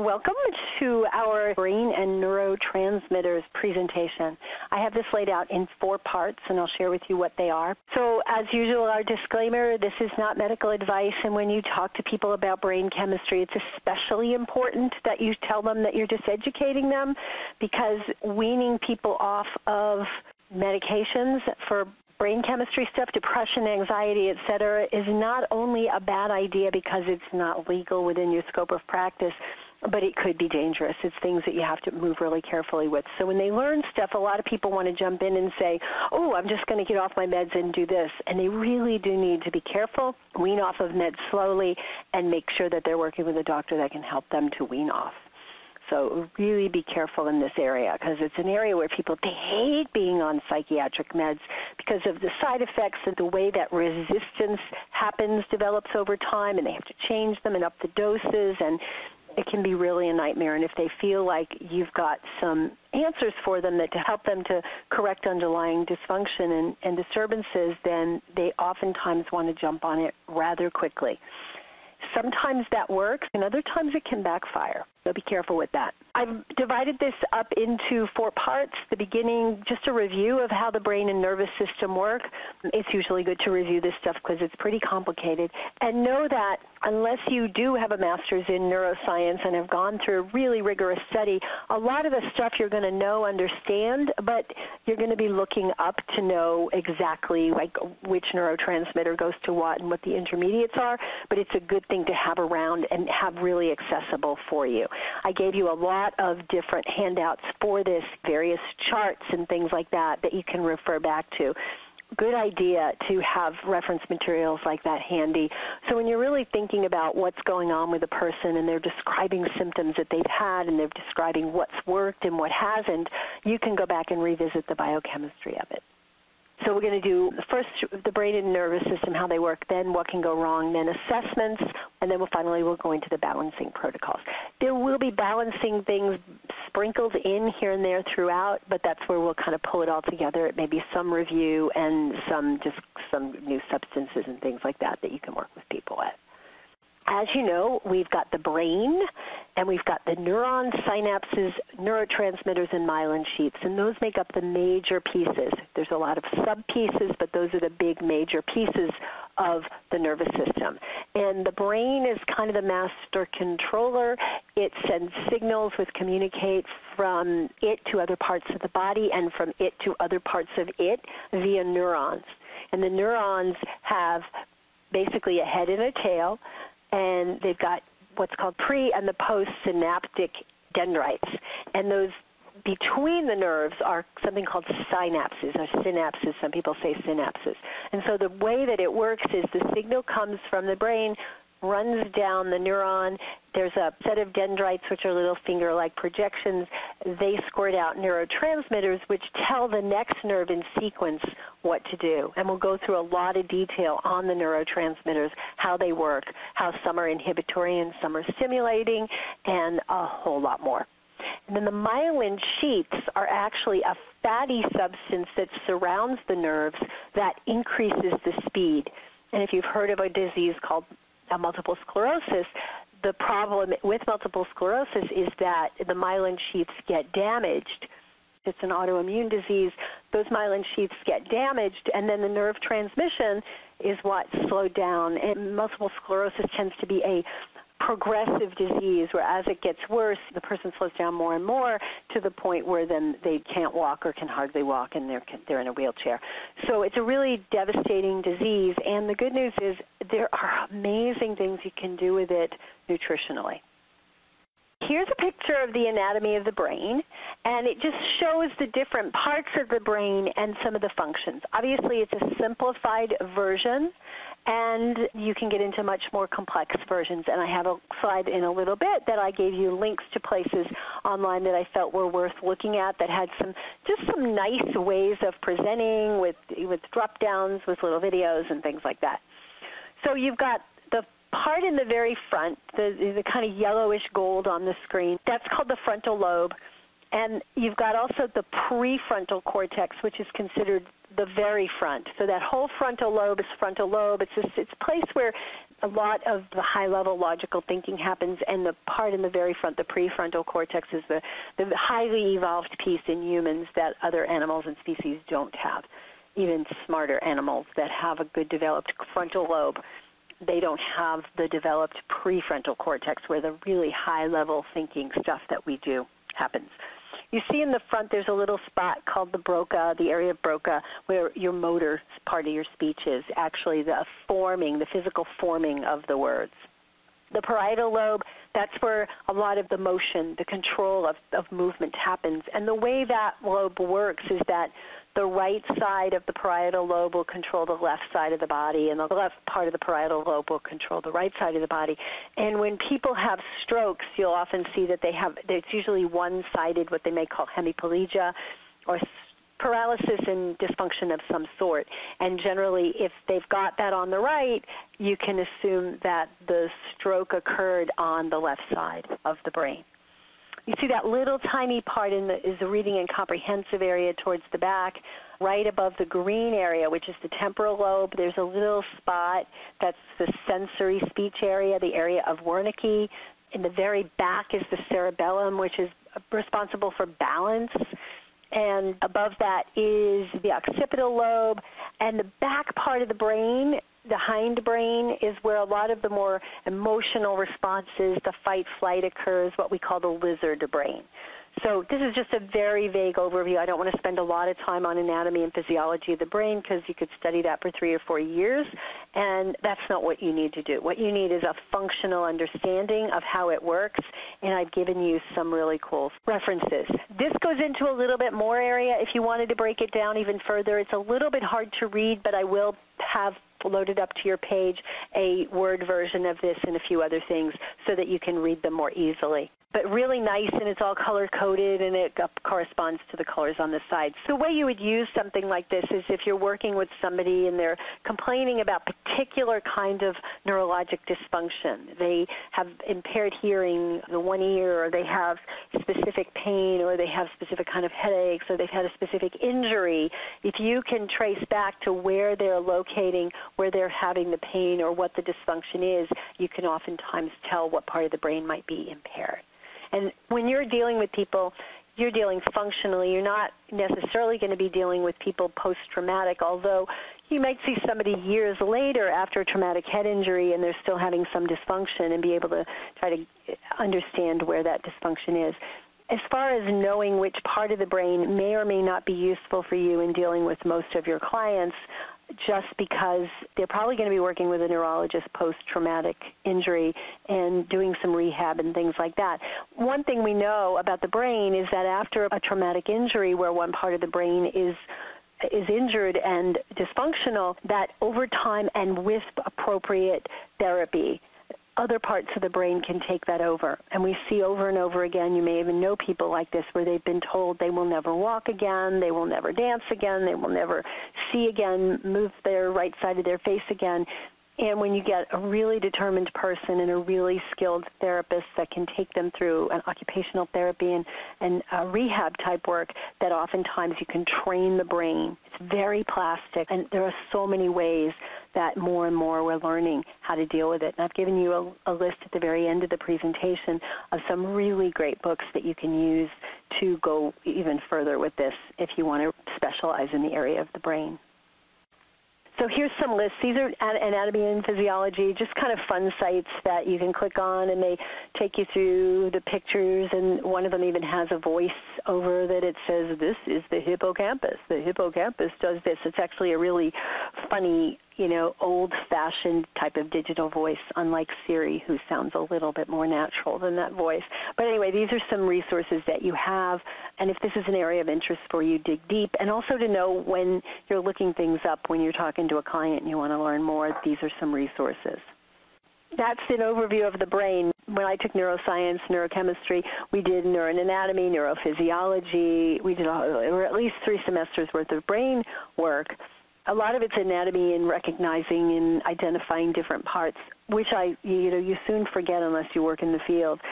Welcome to our brain and neurotransmitters presentation. I have this laid out in 4 parts, and I'll share with you what they are. So as usual, our disclaimer, this is not medical advice, and when you talk to people about brain chemistry, it's especially important that you tell them that you're just educating them, because weaning people off of medications for brain chemistry stuff, depression, anxiety, etc., is not only a bad idea because it's not legal within your scope of practice, but it could be dangerous. It's things that you have to move really carefully with. So when they learn stuff, a lot of people want to jump in and say, oh, I'm just going to get off my meds and do this. And they really do need to be careful, wean off of meds slowly, and make sure that they're working with a doctor that can help them to wean off. So really be careful in this area, because it's an area where people, they hate being on psychiatric meds because of the side effects and the way that resistance develops over time, and they have to change them and up the doses, and it can be really a nightmare. And if they feel like you've got some answers for them that to help them to correct underlying dysfunction and disturbances, then they oftentimes want to jump on it rather quickly. Sometimes that works, and other times it can backfire. So be careful with that. I've divided this up into 4 parts. The beginning, just a review of how the brain and nervous system work. It's usually good to review this stuff because it's pretty complicated. And know that unless you do have a master's in neuroscience and have gone through a really rigorous study, a lot of the stuff you're going to know, understand, but you're going to be looking up to know exactly like which neurotransmitter goes to what and what the intermediates are. But it's a good thing to have around and have really accessible for you. I gave you a lot of different handouts for this, various charts and things like that you can refer back to. Good idea to have reference materials like that handy. So when you're really thinking about what's going on with a person and they're describing symptoms that they've had and they're describing what's worked and what hasn't, you can go back and revisit the biochemistry of it. So we're going to do first the brain and nervous system, how they work, then what can go wrong, then assessments, and then we'll go into the balancing protocols. There will be balancing things sprinkled in here and there throughout, but that's where we'll kind of pull it all together. It may be some review and some new substances and things like that you can work with people at. As you know, we've got the brain, and we've got the neurons, synapses, neurotransmitters, and myelin sheaths, and those make up the major pieces. There's a lot of sub-pieces, but those are the big major pieces of the nervous system. And the brain is kind of the master controller. It sends signals which communicate from it to other parts of the body and from it to other parts of it via neurons. And the neurons have basically a head and a tail, and they've got what's called pre- and the postsynaptic dendrites. And those between the nerves are something called synapses, or synapses. Some people say synapses. And so the way that it works is the signal comes from the brain, runs down the neuron. There's a set of dendrites, which are little finger-like projections. They squirt out neurotransmitters, which tell the next nerve in sequence what to do. And we'll go through a lot of detail on the neurotransmitters, how they work, how some are inhibitory and some are stimulating, and a whole lot more. And then the myelin sheaths are actually a fatty substance that surrounds the nerves that increases the speed. And if you've heard of a disease called multiple sclerosis, the problem with multiple sclerosis is that the myelin sheaths get damaged. It's an autoimmune disease. Those myelin sheaths get damaged, and then the nerve transmission is what's slowed down. And multiple sclerosis tends to be a progressive disease where as it gets worse, the person slows down more and more to the point where then they can't walk or can hardly walk, and they're in a wheelchair. So it's a really devastating disease, and the good news is there are amazing things you can do with it nutritionally. Here's a picture of the anatomy of the brain, and it just shows the different parts of the brain and some of the functions. Obviously, it's a simplified version, and you can get into much more complex versions. And I have a slide in a little bit that I gave you links to places online that I felt were worth looking at that had just some nice ways of presenting with drop-downs, with little videos and things like that. So you've got the part in the very front, the kind of yellowish gold on the screen, that's called the frontal lobe. And you've got also the prefrontal cortex, which is considered the very front. So that whole frontal lobe is frontal lobe. It's a place where a lot of the high-level logical thinking happens, and the part in the very front, the prefrontal cortex, is the highly evolved piece in humans that other animals and species don't have. Even smarter animals that have a good developed frontal lobe, they don't have the developed prefrontal cortex where the really high-level thinking stuff that we do happens. You see in the front there's a little spot called the Broca, the area of Broca, where your motor part of your speech is, actually the physical forming of the words. The parietal lobe, that's where a lot of the motion, the control of movement happens. And the way that lobe works is that the right side of the parietal lobe will control the left side of the body, and the left part of the parietal lobe will control the right side of the body. And when people have strokes, you'll often see that it's usually one-sided, what they may call hemiplegia, or paralysis and dysfunction of some sort. And generally, if they've got that on the right, you can assume that the stroke occurred on the left side of the brain. You see that little tiny part is the reading and comprehensive area towards the back. Right above the green area, which is the temporal lobe, there's a little spot that's the sensory speech area, the area of Wernicke. In the very back is the cerebellum, which is responsible for balance. And above that is the occipital lobe. And the back part of the brain, the hindbrain, is where a lot of the more emotional responses, the fight-flight occurs, what we call the lizard brain. So this is just a very vague overview. I don't want to spend a lot of time on anatomy and physiology of the brain because you could study that for 3 or 4 years, and that's not what you need to do. What you need is a functional understanding of how it works, and I've given you some really cool references. This goes into a little bit more area. If you wanted to break it down even further, it's a little bit hard to read, but I will have loaded up to your page a Word version of this and a few other things so that you can read them more easily. But really nice, and it's all color-coded, and it corresponds to the colors on the side. So the way you would use something like this is if you're working with somebody and they're complaining about particular kind of neurologic dysfunction. They have impaired hearing in one ear, or they have specific pain, or they have specific kind of headaches, or they've had a specific injury. If you can trace back to where they're locating, where they're having the pain, or what the dysfunction is, you can oftentimes tell what part of the brain might be impaired. And when you're dealing with people, you're dealing functionally. You're not necessarily going to be dealing with people post-traumatic, although you might see somebody years later after a traumatic head injury and they're still having some dysfunction and be able to try to understand where that dysfunction is. As far as knowing which part of the brain may or may not be useful for you in dealing with most of your clients, just because they're probably going to be working with a neurologist post-traumatic injury and doing some rehab and things like that. One thing we know about the brain is that after a traumatic injury where one part of the brain is injured and dysfunctional, that over time and with appropriate therapy, other parts of the brain can take that over. And we see over and over again, you may even know people like this, where they've been told they will never walk again, they will never dance again, they will never see again, move their right side of their face again. And when you get a really determined person and a really skilled therapist that can take them through an occupational therapy and rehab type work, that oftentimes you can train the brain. It's very plastic, and there are so many ways that more and more we're learning how to deal with it. And I've given you a list at the very end of the presentation of some really great books that you can use to go even further with this if you want to specialize in the area of the brain. So here's some lists. These are anatomy and physiology, just kind of fun sites that you can click on, and they take you through the pictures, and one of them even has a voice over that. It says, this is the hippocampus. The hippocampus does this. It's actually a really funny, old-fashioned type of digital voice, unlike Siri, who sounds a little bit more natural than that voice. But anyway, these are some resources that you have, and if this is an area of interest for you, dig deep. And also to know when you're looking things up, when you're talking to a client and you want to learn more, these are some resources. That's an overview of the brain. When I took neuroscience, neurochemistry, we did neuroanatomy, neurophysiology. We did at least 3 semesters worth of brain work. A lot of it's anatomy and recognizing and identifying different parts, which you soon forget unless you work in the field.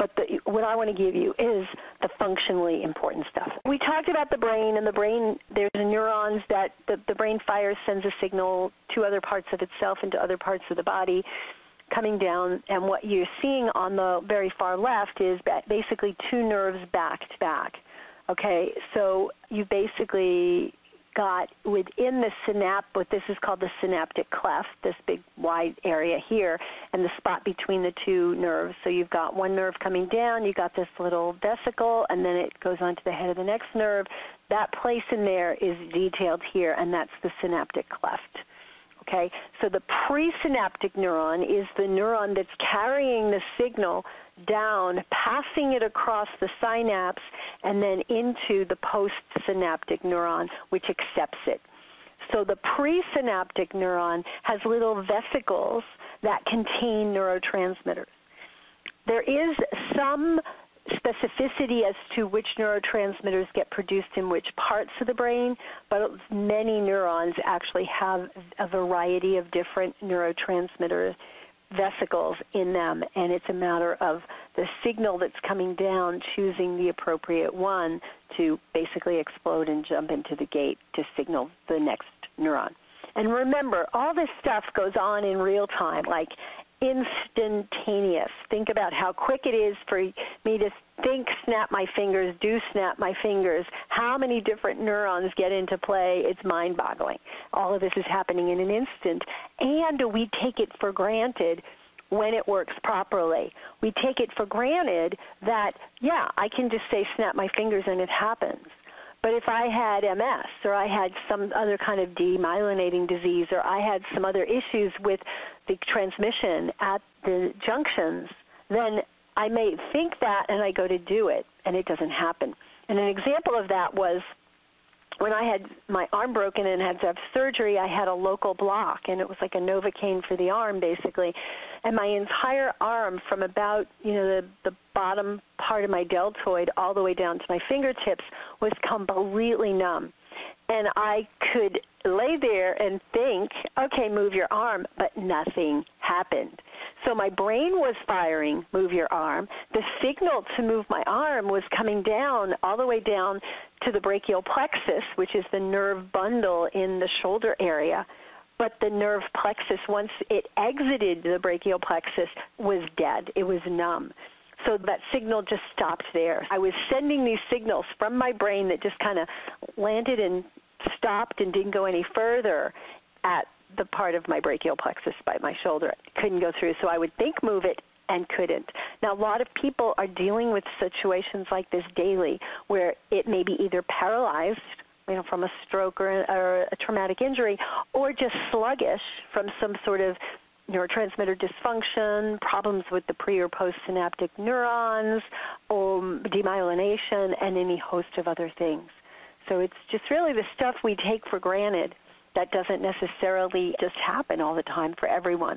but what I want to give you is the functionally important stuff. We talked about the brain, and the brain, there's neurons that the brain fires, sends a signal to other parts of itself and to other parts of the body coming down, and what you're seeing on the very far left is basically two nerves back to back. Okay, so you basically got within the synapse, what this is called the synaptic cleft, this big wide area here, and the spot between the two nerves. So you've got one nerve coming down, you've got this little vesicle, and then it goes on to the head of the next nerve. That place in there is detailed here, and that's the synaptic cleft. Okay, so the presynaptic neuron is the neuron that's carrying the signal down, passing it across the synapse, and then into the postsynaptic neuron, which accepts it. So the presynaptic neuron has little vesicles that contain neurotransmitters. There is some specificity as to which neurotransmitters get produced in which parts of the brain, but many neurons actually have a variety of different neurotransmitter vesicles in them, and it's a matter of the signal that's coming down choosing the appropriate one to basically explode and jump into the gate to signal the next neuron. And remember, all this stuff goes on in real time, like instantaneous. Think about how quick it is for me to think, snap my fingers, do snap my fingers. How many different neurons get into play? It's mind-boggling. All of this is happening in an instant, and we take it for granted when it works properly. We take it for granted that, yeah, I can just say snap my fingers and it happens. But if I had MS, or I had some other kind of demyelinating disease, or I had some other issues with the transmission at the junctions, then I may think that and I go to do it, and it doesn't happen. And an example of that was when I had my arm broken and had to have surgery. I had a local block, and it was like a Novocaine for the arm, basically. And my entire arm, from about the bottom part of my deltoid all the way down to my fingertips, was completely numb. And I could lay there and think, okay, move your arm, but nothing happened. So my brain was firing, move your arm. The signal to move my arm was coming down, all the way down to the brachial plexus, which is the nerve bundle in the shoulder area. But the nerve plexus, once it exited the brachial plexus, was dead. It was numb. So that signal just stopped there. I was sending these signals from my brain that just kind of landed and stopped and didn't go any further at the part of my brachial plexus by my shoulder. It couldn't go through. So I would think move it and couldn't. Now, a lot of people are dealing with situations like this daily where it may be either paralyzed, from a stroke or a traumatic injury, or just sluggish from some sort of neurotransmitter dysfunction, problems with the pre- or postsynaptic neurons, or demyelination, and any host of other things. So it's just really the stuff we take for granted that doesn't necessarily just happen all the time for everyone.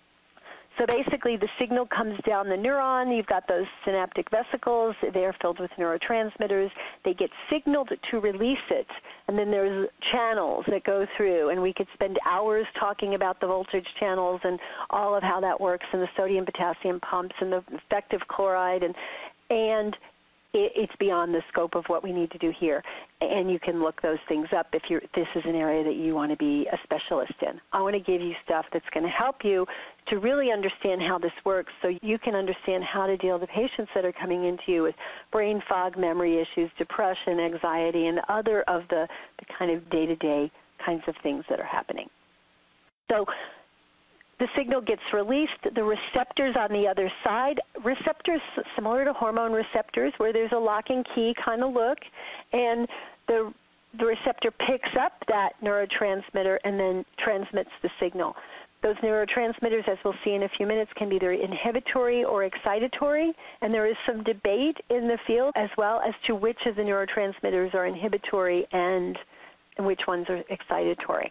So basically the signal comes down the neuron. You've got those synaptic vesicles. They're filled with neurotransmitters. They get signaled to release it, and then there's channels that go through, and we could spend hours talking about the voltage channels and all of how that works, and the sodium-potassium pumps and the effect of chloride, and it's beyond the scope of what we need to do here. And you can look those things up if this is an area that you want to be a specialist in. I want to give you stuff that's going to help you to really understand how this works, so you can understand how to deal with the patients that are coming into you with brain fog, memory issues, depression, anxiety, and other of the kind of day-to-day kinds of things that are happening. So the signal gets released. The receptors on the other side, receptors similar to hormone receptors, where there's a lock and key kind of look, and the receptor picks up that neurotransmitter and then transmits the signal. Those neurotransmitters, as we'll see in a few minutes, can be either inhibitory or excitatory, and there is some debate in the field as well as to which of the neurotransmitters are inhibitory and which ones are excitatory.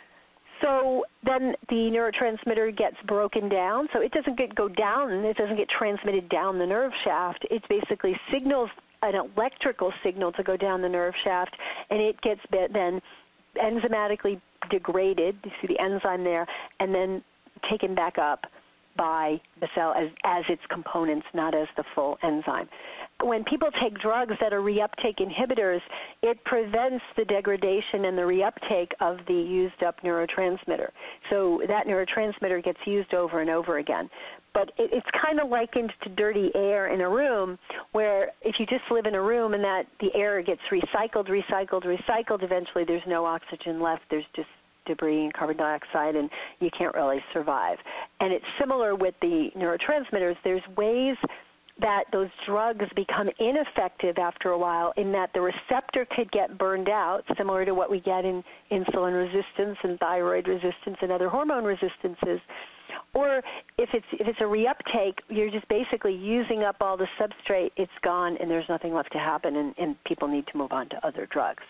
So then the neurotransmitter gets broken down. So it doesn't go down. It doesn't get transmitted down the nerve shaft. It basically signals an electrical signal to go down the nerve shaft, and it gets then enzymatically degraded. You see the enzyme there, and then taken back up by the cell as its components, not as the full enzyme. When people take drugs that are reuptake inhibitors, it prevents the degradation and the reuptake of the used up neurotransmitter. So that neurotransmitter gets used over and over again. But it's kind of likened to dirty air in a room, where if you just live in a room and that the air gets recycled, eventually there's no oxygen left. There's just debris and carbon dioxide, and you can't really survive. And it's similar with the neurotransmitters. There's ways that those drugs become ineffective after a while, in that the receptor could get burned out, similar to what we get in insulin resistance and thyroid resistance and other hormone resistances. Or if it's a reuptake, you're just basically using up all the substrate, it's gone, and there's nothing left to happen, and people need to move on to other drugs.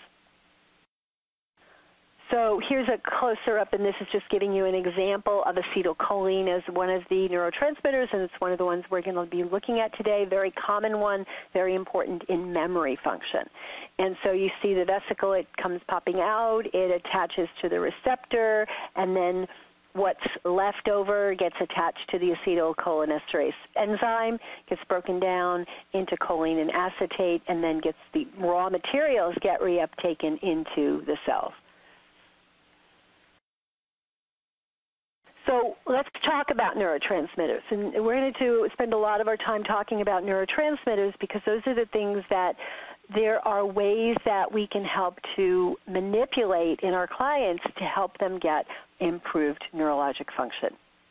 So here's a closer up, and this is just giving you an example of acetylcholine as one of the neurotransmitters, and it's one of the ones we're going to be looking at today. Very common one, very important in memory function. And so you see the vesicle, it comes popping out, it attaches to the receptor, and then what's left over gets attached to the acetylcholinesterase enzyme, gets broken down into choline and acetate, and then gets the raw materials get reuptaken into the cells. So let's talk about neurotransmitters. And we're going to spend a lot of our time talking about neurotransmitters because those are the things that there are ways that we can help to manipulate in our clients to help them get improved neurologic function.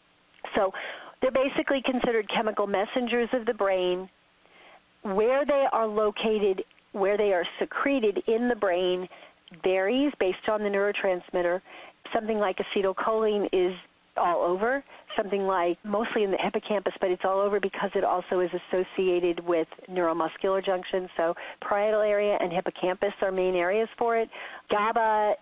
So they're basically considered chemical messengers of the brain. Where they are located, where they are secreted in the brain varies based on the neurotransmitter. Something like acetylcholine is all over, something like mostly in the hippocampus, but it's all over because it also is associated with neuromuscular junctions. So parietal area and hippocampus are main areas for it. GABA,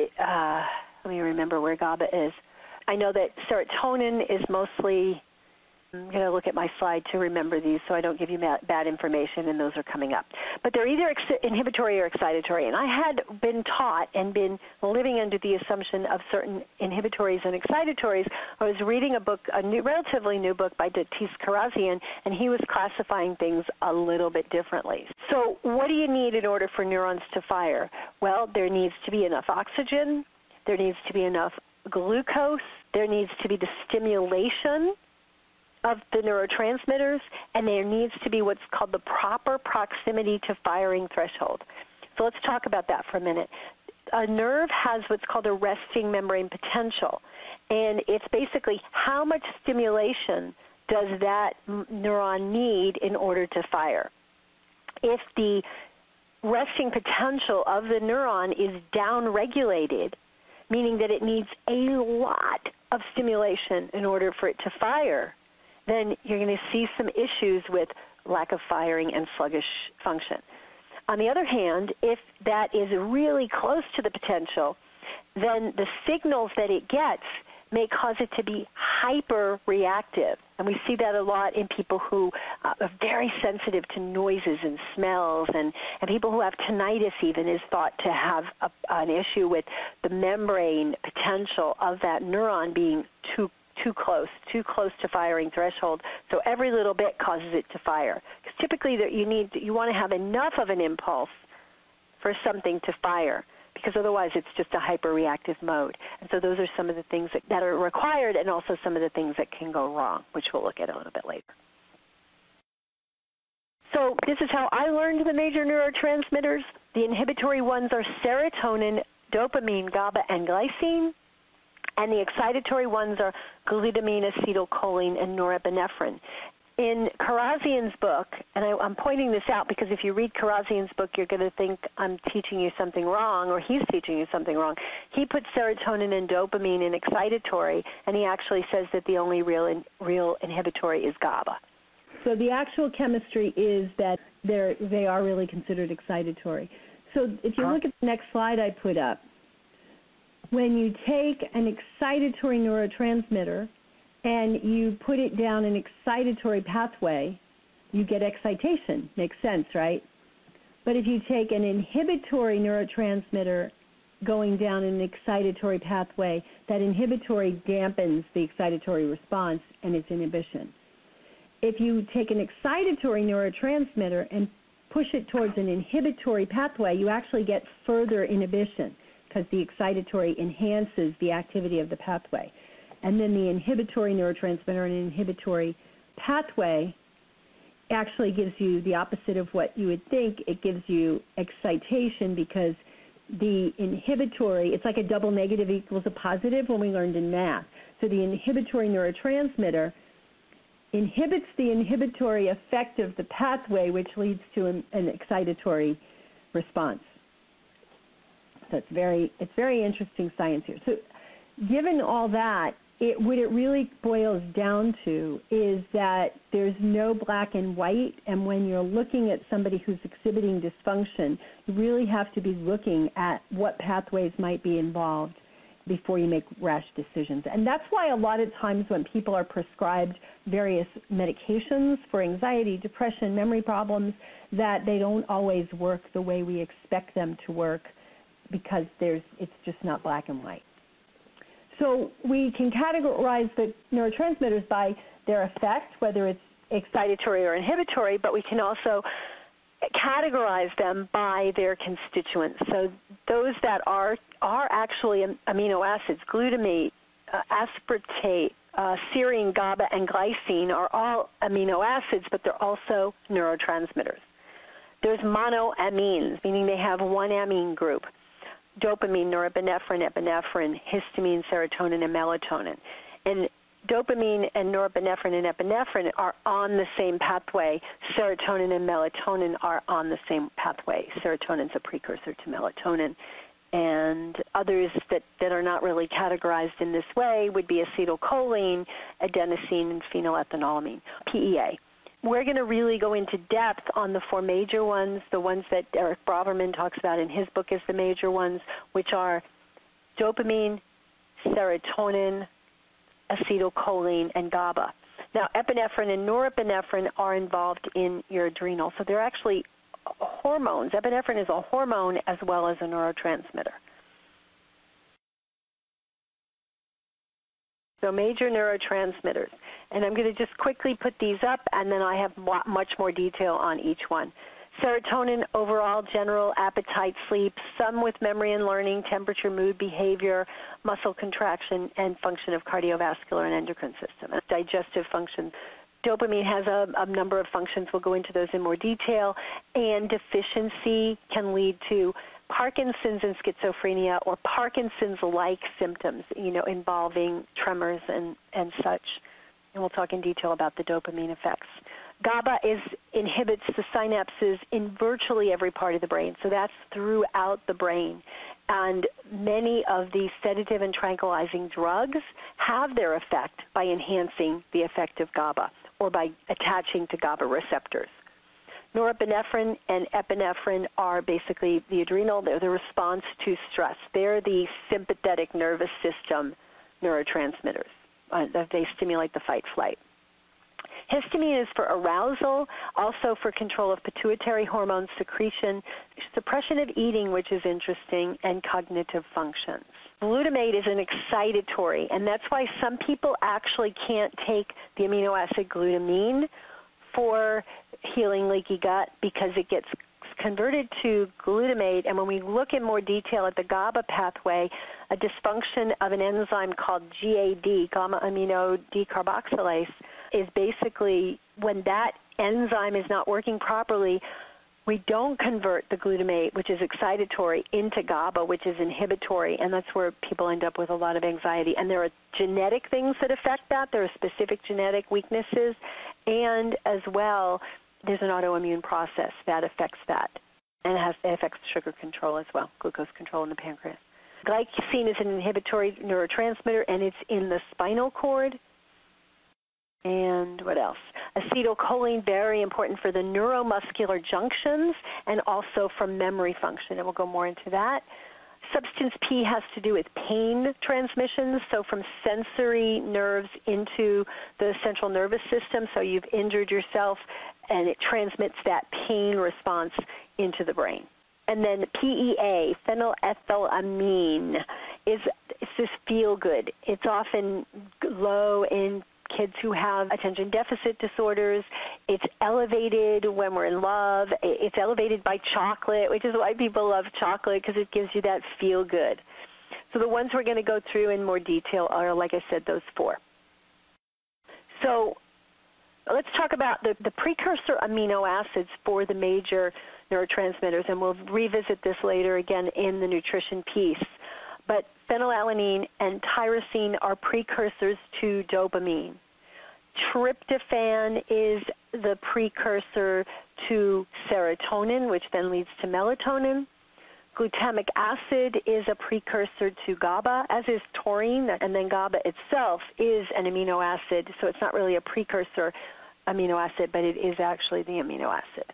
let me remember where GABA is. I know that serotonin is mostly, I'm going to look at my slide to remember these so I don't give you bad information, and those are coming up. But they're either inhibitory or excitatory. And I had been taught and been living under the assumption of certain inhibitories and excitatories. I was reading a book, relatively new book by Datis Karazian, and he was classifying things a little bit differently. So what do you need in order for neurons to fire? Well, there needs to be enough oxygen. There needs to be enough glucose. There needs to be the stimulation of the neurotransmitters, and there needs to be what's called the proper proximity to firing threshold. So let's talk about that for a minute. A nerve has what's called a resting membrane potential, and it's basically how much stimulation does that neuron need in order to fire. If the resting potential of the neuron is downregulated, meaning that it needs a lot of stimulation in order for it to fire, then you're going to see some issues with lack of firing and sluggish function. On the other hand, if that is really close to the potential, then the signals that it gets may cause it to be hyper-reactive. And we see that a lot in people who are very sensitive to noises and smells, and people who have tinnitus even is thought to have an issue with the membrane potential of that neuron being too close to firing threshold. So every little bit causes it to fire. Because typically you want to have enough of an impulse for something to fire, because otherwise it's just a hyper-reactive mode. And so those are some of the things that are required, and also some of the things that can go wrong, which we'll look at a little bit later. So this is how I learned the major neurotransmitters. The inhibitory ones are serotonin, dopamine, GABA, and glycine. And the excitatory ones are glutamine, acetylcholine, and norepinephrine. In Karazian's book, and I'm pointing this out because if you read Karazian's book, you're going to think I'm teaching you something wrong, or he's teaching you something wrong. He puts serotonin and dopamine in excitatory, and he actually says that the only real inhibitory is GABA. So the actual chemistry is that they are really considered excitatory. So if you look at the next slide I put up, when you take an excitatory neurotransmitter and you put it down an excitatory pathway, you get excitation. Makes sense, right? But if you take an inhibitory neurotransmitter going down an excitatory pathway, that inhibitory dampens the excitatory response and its inhibition. If you take an excitatory neurotransmitter and push it towards an inhibitory pathway, you actually get further inhibition because the excitatory enhances the activity of the pathway. And then the inhibitory neurotransmitter and inhibitory pathway actually gives you the opposite of what you would think. It gives you excitation because the inhibitory, it's like a double negative equals a positive when we learned in math. So the inhibitory neurotransmitter inhibits the inhibitory effect of the pathway, which leads to an excitatory response. So it's very interesting science here. So given all that, what it really boils down to is that there's no black and white, and when you're looking at somebody who's exhibiting dysfunction, you really have to be looking at what pathways might be involved before you make rash decisions. And that's why a lot of times when people are prescribed various medications for anxiety, depression, memory problems, that they don't always work the way we expect them to work because it's just not black and white. So we can categorize the neurotransmitters by their effect, whether it's excitatory or inhibitory, but we can also categorize them by their constituents. So those that are actually amino acids, glutamate, aspartate, serine, GABA, and glycine are all amino acids, but they're also neurotransmitters. There's monoamines, meaning they have one amine group. Dopamine, norepinephrine, epinephrine, histamine, serotonin, and melatonin. And dopamine and norepinephrine and epinephrine are on the same pathway. Serotonin and melatonin are on the same pathway. Serotonin is a precursor to melatonin. And others that are not really categorized in this way would be acetylcholine, adenosine, and phenylethylamine, PEA. We're going to really go into depth on the four major ones, the ones that Eric Braverman talks about in his book as the major ones, which are dopamine, serotonin, acetylcholine, and GABA. Now, epinephrine and norepinephrine are involved in your adrenal, so they're actually hormones. Epinephrine is a hormone as well as a neurotransmitter. So major neurotransmitters. And I'm going to just quickly put these up, and then I have much more detail on each one. Serotonin, overall, general, appetite, sleep, some with memory and learning, temperature, mood, behavior, muscle contraction, and function of cardiovascular and endocrine system, and digestive function. Dopamine has a number of functions. We'll go into those in more detail. And deficiency can lead to Parkinson's and schizophrenia, or Parkinson's-like symptoms, involving tremors and such. And we'll talk in detail about the dopamine effects. GABA inhibits the synapses in virtually every part of the brain, so that's throughout the brain. And many of these sedative and tranquilizing drugs have their effect by enhancing the effect of GABA or by attaching to GABA receptors. Norepinephrine and epinephrine are basically the adrenal. They're the response to stress. They're the sympathetic nervous system neurotransmitters. They stimulate the fight-flight. Histamine is for arousal, also for control of pituitary hormone secretion, suppression of eating, which is interesting, and cognitive functions. Glutamate is an excitatory, and that's why some people actually can't take the amino acid glutamine for healing leaky gut because it gets converted to glutamate. And when we look in more detail at the GABA pathway, a dysfunction of an enzyme called GAD, gamma amino decarboxylase, is basically when that enzyme is not working properly, we don't convert the glutamate, which is excitatory, into GABA, which is inhibitory, and that's where people end up with a lot of anxiety. And there are genetic things that affect that. There are specific genetic weaknesses, and as well, there's an autoimmune process that affects that, and it affects sugar control as well, glucose control in the pancreas. Glycine is an inhibitory neurotransmitter, and it's in the spinal cord. And what else? Acetylcholine, very important for the neuromuscular junctions and also for memory function, and we'll go more into that. Substance P has to do with pain transmissions, so from sensory nerves into the central nervous system. So you've injured yourself, and it transmits that pain response into the brain. And then PEA, phenylethylamine, it's this feel-good. It's often low in kids who have attention deficit disorders. It's elevated when we're in love. It's elevated by chocolate, which is why people love chocolate, because it gives you that feel-good. So the ones we're going to go through in more detail are, like I said, those 4. So let's talk about the precursor amino acids for the major neurotransmitters, and we'll revisit this later again in the nutrition piece. But phenylalanine and tyrosine are precursors to dopamine. Tryptophan is the precursor to serotonin, which then leads to melatonin. Glutamic acid is a precursor to GABA, as is taurine, and then GABA itself is an amino acid, so it's not really a precursor amino acid, but it is actually the amino acid.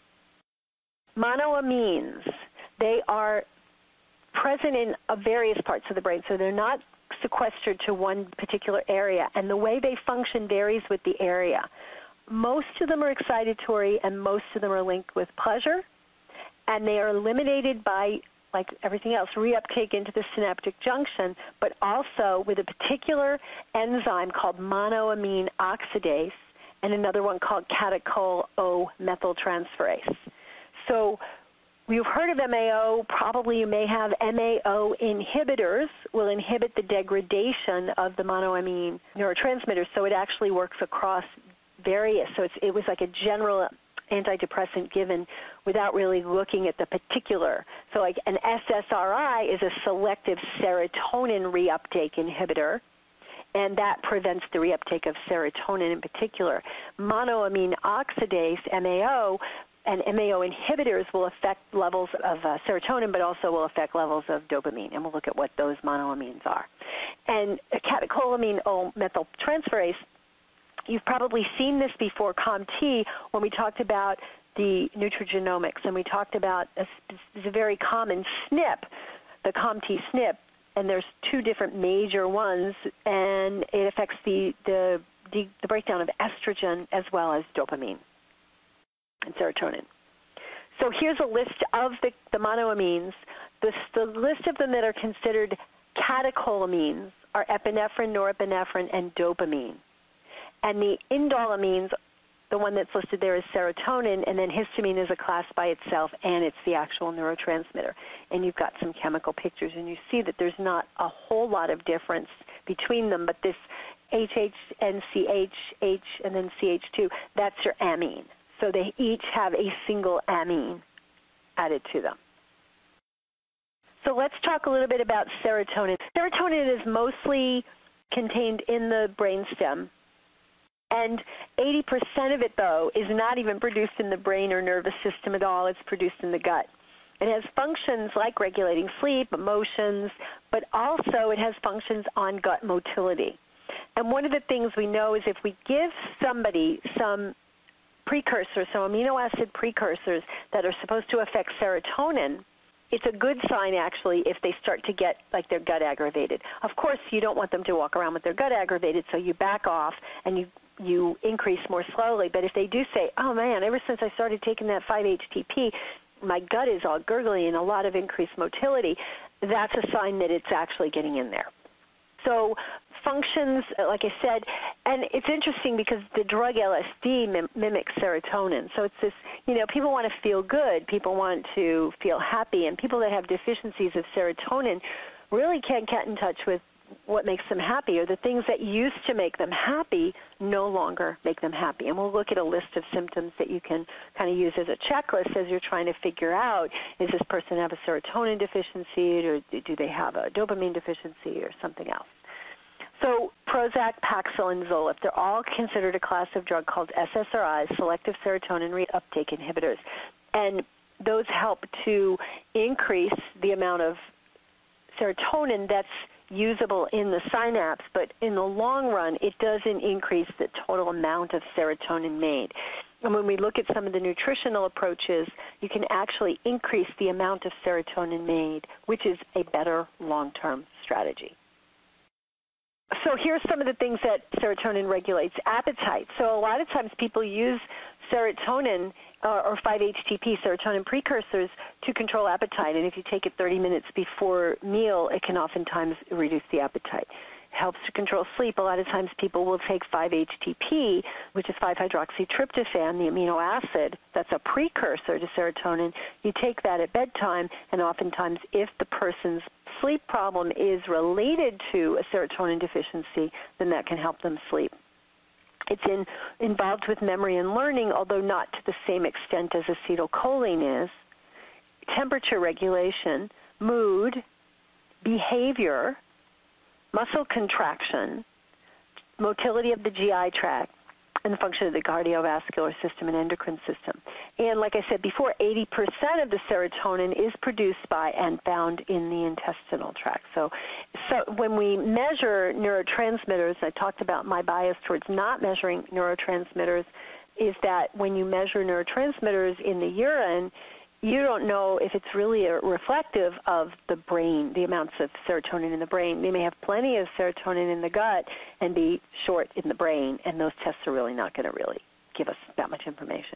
Monoamines, they are present in various parts of the brain, so they're not sequestered to one particular area, and the way they function varies with the area. Most of them are excitatory, and most of them are linked with pleasure, and they are eliminated by, like everything else, reuptake into the synaptic junction, but also with a particular enzyme called monoamine oxidase and another one called catechol O methyltransferase. So you've heard of MAO. Probably you may have MAO inhibitors will inhibit the degradation of the monoamine neurotransmitters, so it actually works across various. So it was like a general antidepressant given without really looking at the particular. So like an SSRI is a selective serotonin reuptake inhibitor, and that prevents the reuptake of serotonin in particular. Monoamine oxidase, MAO, and MAO inhibitors will affect levels of serotonin, but also will affect levels of dopamine, and we'll look at what those monoamines are. And catecholamine O-methyltransferase, you've probably seen this before, COMT, when we talked about the nutrigenomics, and we talked about a very common SNP, the COMT SNP, and there's 2 different major ones, and it affects the breakdown of estrogen as well as dopamine and serotonin. So here's a list of the monoamines. The list of them that are considered catecholamines are epinephrine, norepinephrine, and dopamine. And the indolamines, the one that's listed there is serotonin, and then histamine is a class by itself, and it's the actual neurotransmitter. And you've got some chemical pictures, and you see that there's not a whole lot of difference between them, but this HH and CH, H, and then CH2, that's your amine. So they each have a single amine added to them. So let's talk a little bit about serotonin. Serotonin is mostly contained in the brainstem, and 80% of it, though, is not even produced in the brain or nervous system at all. It's produced in the gut. It has functions like regulating sleep, emotions, but also it has functions on gut motility. And one of the things we know is if we give somebody some precursors, some amino acid precursors that are supposed to affect serotonin, it's a good sign actually if they start to get like their gut aggravated. Of course, you don't want them to walk around with their gut aggravated, so you back off and you increase more slowly. But if they do say, oh man, ever since I started taking that 5-HTP, my gut is all gurgly and a lot of increased motility, that's a sign that it's actually getting in there. So functions, like I said, and it's interesting because the drug LSD mimics serotonin. So it's this, people want to feel good, people want to feel happy, and people that have deficiencies of serotonin really can't get in touch with what makes them happy, or the things that used to make them happy no longer make them happy. And we'll look at a list of symptoms that you can kind of use as a checklist as you're trying to figure out, is this person have a serotonin deficiency, or do they have a dopamine deficiency, or something else. So Prozac, Paxil, and Zolif, they're all considered a class of drug called SSRIs, selective serotonin reuptake inhibitors. And those help to increase the amount of serotonin that's usable in the synapse, but in the long run, it doesn't increase the total amount of serotonin made. And when we look at some of the nutritional approaches, you can actually increase the amount of serotonin made, which is a better long-term strategy. So here's some of the things that serotonin regulates. Appetite. So a lot of times people use serotonin or 5-HTP, serotonin precursors, to control appetite. And if you take it 30 minutes before meal, it can oftentimes reduce the appetite. Helps to control sleep. A lot of times people will take 5-HTP, which is 5-hydroxytryptophan, the amino acid that's a precursor to serotonin. You take that at bedtime, and oftentimes if the person's sleep problem is related to a serotonin deficiency, then that can help them sleep. It's involved with memory and learning, although not to the same extent as acetylcholine is. Temperature regulation, mood, behavior, muscle contraction, motility of the GI tract, and the function of the cardiovascular system and endocrine system. And like I said before, 80% of the serotonin is produced by and found in the intestinal tract. So when we measure neurotransmitters, I talked about my bias towards not measuring neurotransmitters, is that when you measure neurotransmitters in the urine, you don't know if it's really reflective of the brain, the amounts of serotonin in the brain. They may have plenty of serotonin in the gut and be short in the brain, and those tests are really not going to really give us that much information.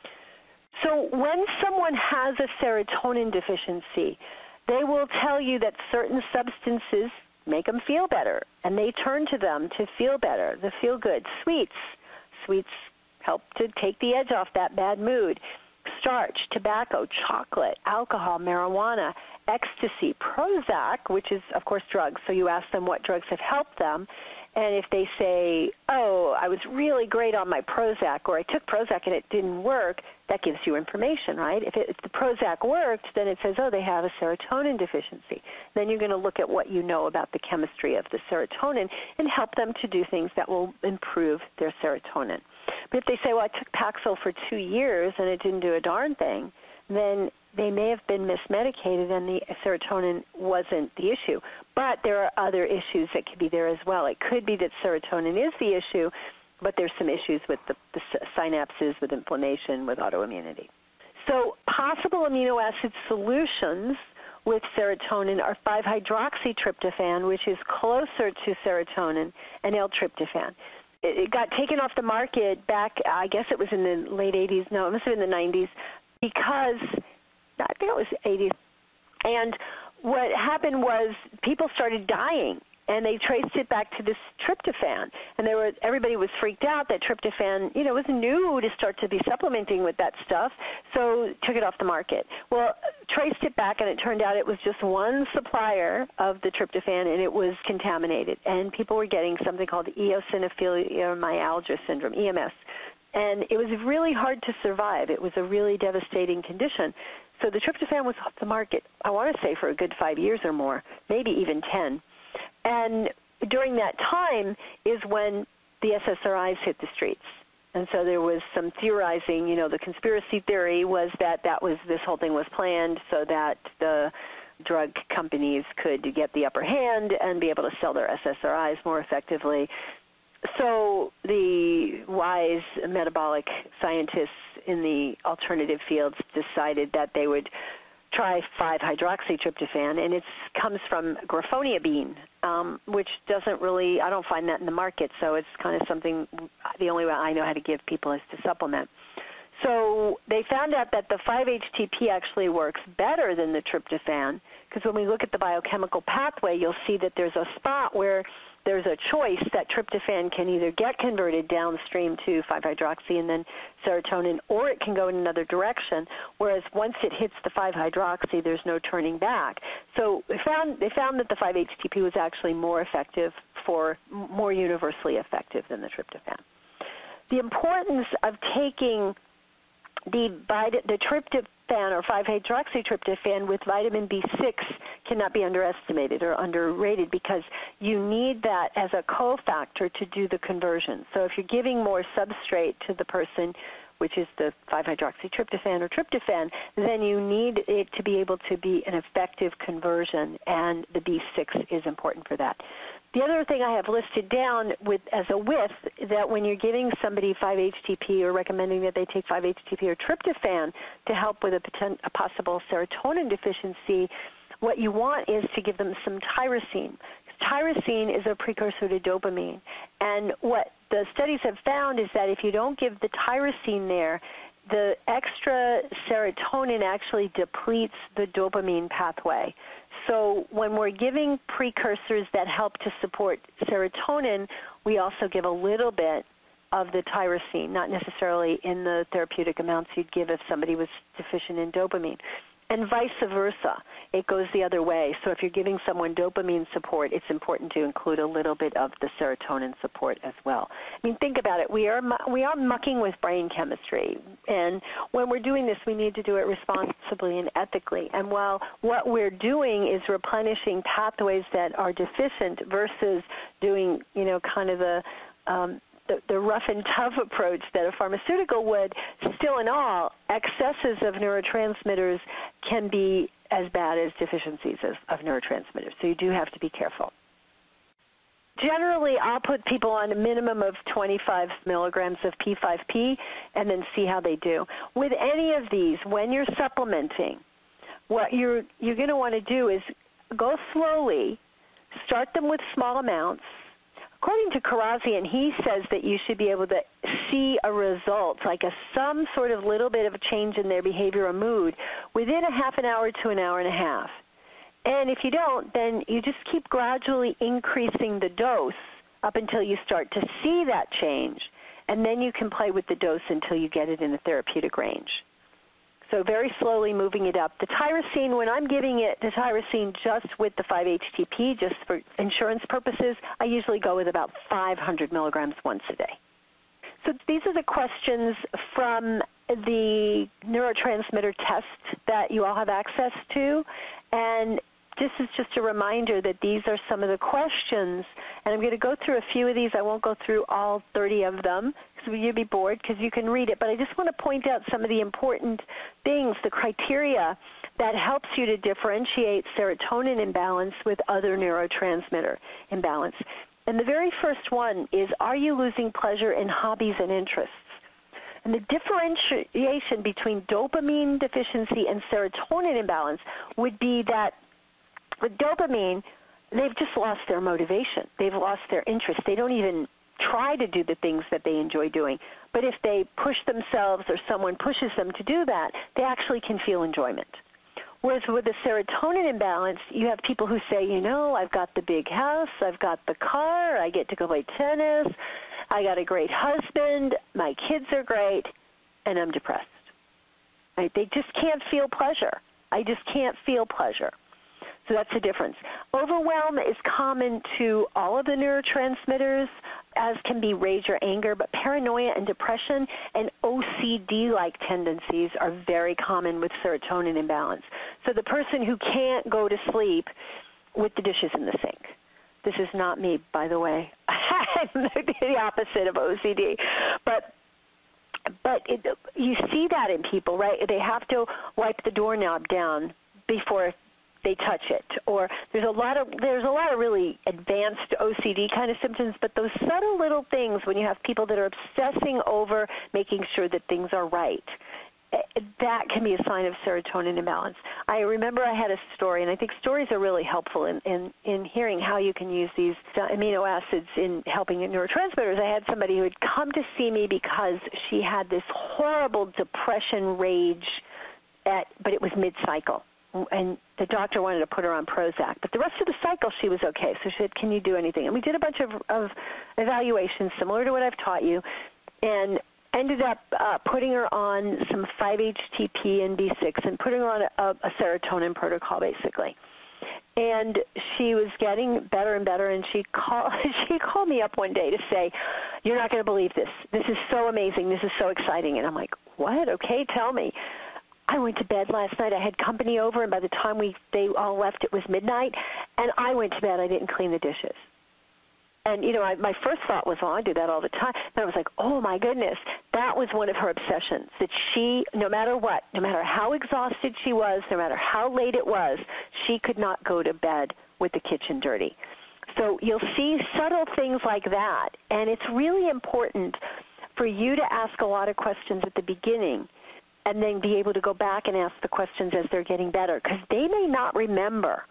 So when someone has a serotonin deficiency, they will tell you that certain substances make them feel better, and they turn to them to feel better, the feel-good. Sweets. Sweets help to take the edge off that bad mood. Starch, tobacco, chocolate, alcohol, marijuana, ecstasy, Prozac, which is, of course, drugs. So you ask them what drugs have helped them. And if they say, oh, I was really great on my Prozac, or I took Prozac and it didn't work, that gives you information, right? If the Prozac worked, then it says, oh, they have a serotonin deficiency. Then you're going to look at what you know about the chemistry of the serotonin and help them to do things that will improve their serotonin. But if they say, well, I took Paxil for 2 years and it didn't do a darn thing, then they may have been mismedicated and the serotonin wasn't the issue. But there are other issues that could be there as well. It could be that serotonin is the issue, but there's some issues with the synapses, with inflammation, with autoimmunity. So possible amino acid solutions with serotonin are 5-hydroxytryptophan, which is closer to serotonin, and L-tryptophan. It got taken off the market back, I guess it was in the late 80s. No, it must have been the 90s, because I think it was 80s. And what happened was people started dying, and they traced it back to this tryptophan. And everybody was freaked out that tryptophan, was new to start to be supplementing with that stuff, so took it off the market. Well, traced it back, and it turned out it was just one supplier of the tryptophan, and it was contaminated. And people were getting something called eosinophilia myalgia syndrome, EMS. And it was really hard to survive. It was a really devastating condition. So the tryptophan was off the market, I want to say, for a good 5 years or more, maybe even 10. And during that time is when the SSRIs hit the streets. And so there was some theorizing, the conspiracy theory was that this whole thing was planned so that the drug companies could get the upper hand and be able to sell their SSRIs more effectively. So the wise metabolic scientists in the alternative fields decided that they would try 5-hydroxytryptophan, and it comes from graphonia bean, which doesn't really, I don't find that in the market, so it's kind of something, the only way I know how to give people is to supplement. So they found out that the 5-HTP actually works better than the tryptophan, because when we look at the biochemical pathway, you'll see that there's a spot where there's a choice that tryptophan can either get converted downstream to 5-hydroxy and then serotonin, or it can go in another direction, whereas once it hits the 5-hydroxy, there's no turning back. So they found that the 5-HTP was actually more effective, more universally effective than the tryptophan. The importance of taking the tryptophan or 5-hydroxytryptophan with vitamin B6 cannot be underestimated or underrated, because you need that as a cofactor to do the conversion. So if you're giving more substrate to the person, which is the 5-hydroxytryptophan or tryptophan, then you need it to be able to be an effective conversion, and the B6 is important for that. The other thing I have listed down as a with, that when you're giving somebody 5-HTP or recommending that they take 5-HTP or tryptophan to help with a possible serotonin deficiency, what you want is to give them some tyrosine. tyrosine is a precursor to dopamine. And what the studies have found is that if you don't give the tyrosine there, the extra serotonin actually depletes the dopamine pathway. So when we're giving precursors that help to support serotonin, we also give a little bit of the tyrosine, not necessarily in the therapeutic amounts you'd give if somebody was deficient in dopamine. And vice versa. It goes the other way. So if you're giving someone dopamine support, it's important to include a little bit of the serotonin support as well. I mean, think about it. We are mucking with brain chemistry. And when we're doing this, we need to do it responsibly and ethically. And while what we're doing is replenishing pathways that are deficient versus doing, kind of the rough and tough approach that a pharmaceutical would, still in all, excesses of neurotransmitters can be as bad as deficiencies of neurotransmitters. So you do have to be careful. Generally, I'll put people on a minimum of 25 milligrams of P5P and then see how they do. With any of these, when you're supplementing, what you're going to want to do is go slowly, start them with small amounts. According to Karazian, he says that you should be able to see a result, like some sort of little bit of a change in their behavior or mood within a half an hour to an hour and a half. And if you don't, then you just keep gradually increasing the dose up until you start to see that change, and then you can play with the dose until you get it in the therapeutic range. So very slowly moving it up. The tyrosine, when I'm giving it the tyrosine just with the 5-HTP, just for insurance purposes, I usually go with about 500 milligrams once a day. So these are the questions from the neurotransmitter test that you all have access to. And this is just a reminder that these are some of the questions. And I'm going to go through a few of these. I won't go through all 30 of them because you'd be bored because you can read it. But I just want to point out some of the important things, the criteria that helps you to differentiate serotonin imbalance with other neurotransmitter imbalance. And the very first one is, are you losing pleasure in hobbies and interests? And the differentiation between dopamine deficiency and serotonin imbalance would be that with dopamine, they've just lost their motivation. They've lost their interest. They don't even try to do the things that they enjoy doing. But if they push themselves or someone pushes them to do that, they actually can feel enjoyment. Whereas with the serotonin imbalance, you have people who say, I've got the big house, I've got the car, I get to go play tennis, I got a great husband, my kids are great, and I'm depressed. Right? They just can't feel pleasure. I just can't feel pleasure. So that's the difference. Overwhelm is common to all of the neurotransmitters, as can be rage or anger, but paranoia and depression and OCD-like tendencies are very common with serotonin imbalance. So the person who can't go to sleep with the dishes in the sink. This is not me, by the way. I'm the opposite of OCD. But you see that in people, right? They have to wipe the doorknob down before they touch it, or there's a lot of really advanced OCD kind of symptoms, but those subtle little things when you have people that are obsessing over making sure that things are right, that can be a sign of serotonin imbalance. I remember I had a story, and I think stories are really helpful in hearing how you can use these amino acids in helping neurotransmitters. I had somebody who had come to see me because she had this horrible depression rage, but it was mid-cycle. And the doctor wanted to put her on Prozac. But the rest of the cycle, she was okay. So she said, can you do anything? And we did a bunch of evaluations similar to what I've taught you, and ended up putting her on some 5-HTP and B6 and putting her on a serotonin protocol, basically. And she was getting better and better, and she called me up one day to say, you're not going to believe this. This is so amazing. This is so exciting. And I'm like, what? Okay, tell me. I went to bed last night. I had company over, and by the time they all left, it was midnight. And I went to bed. I didn't clean the dishes. And, my first thought was, I do that all the time. And I was like, oh, my goodness. That was one of her obsessions, that she, no matter what, no matter how exhausted she was, no matter how late it was, she could not go to bed with the kitchen dirty. So you'll see subtle things like that. And it's really important for you to ask a lot of questions at the beginning and then be able to go back and ask the questions as they're getting better, because they may not remember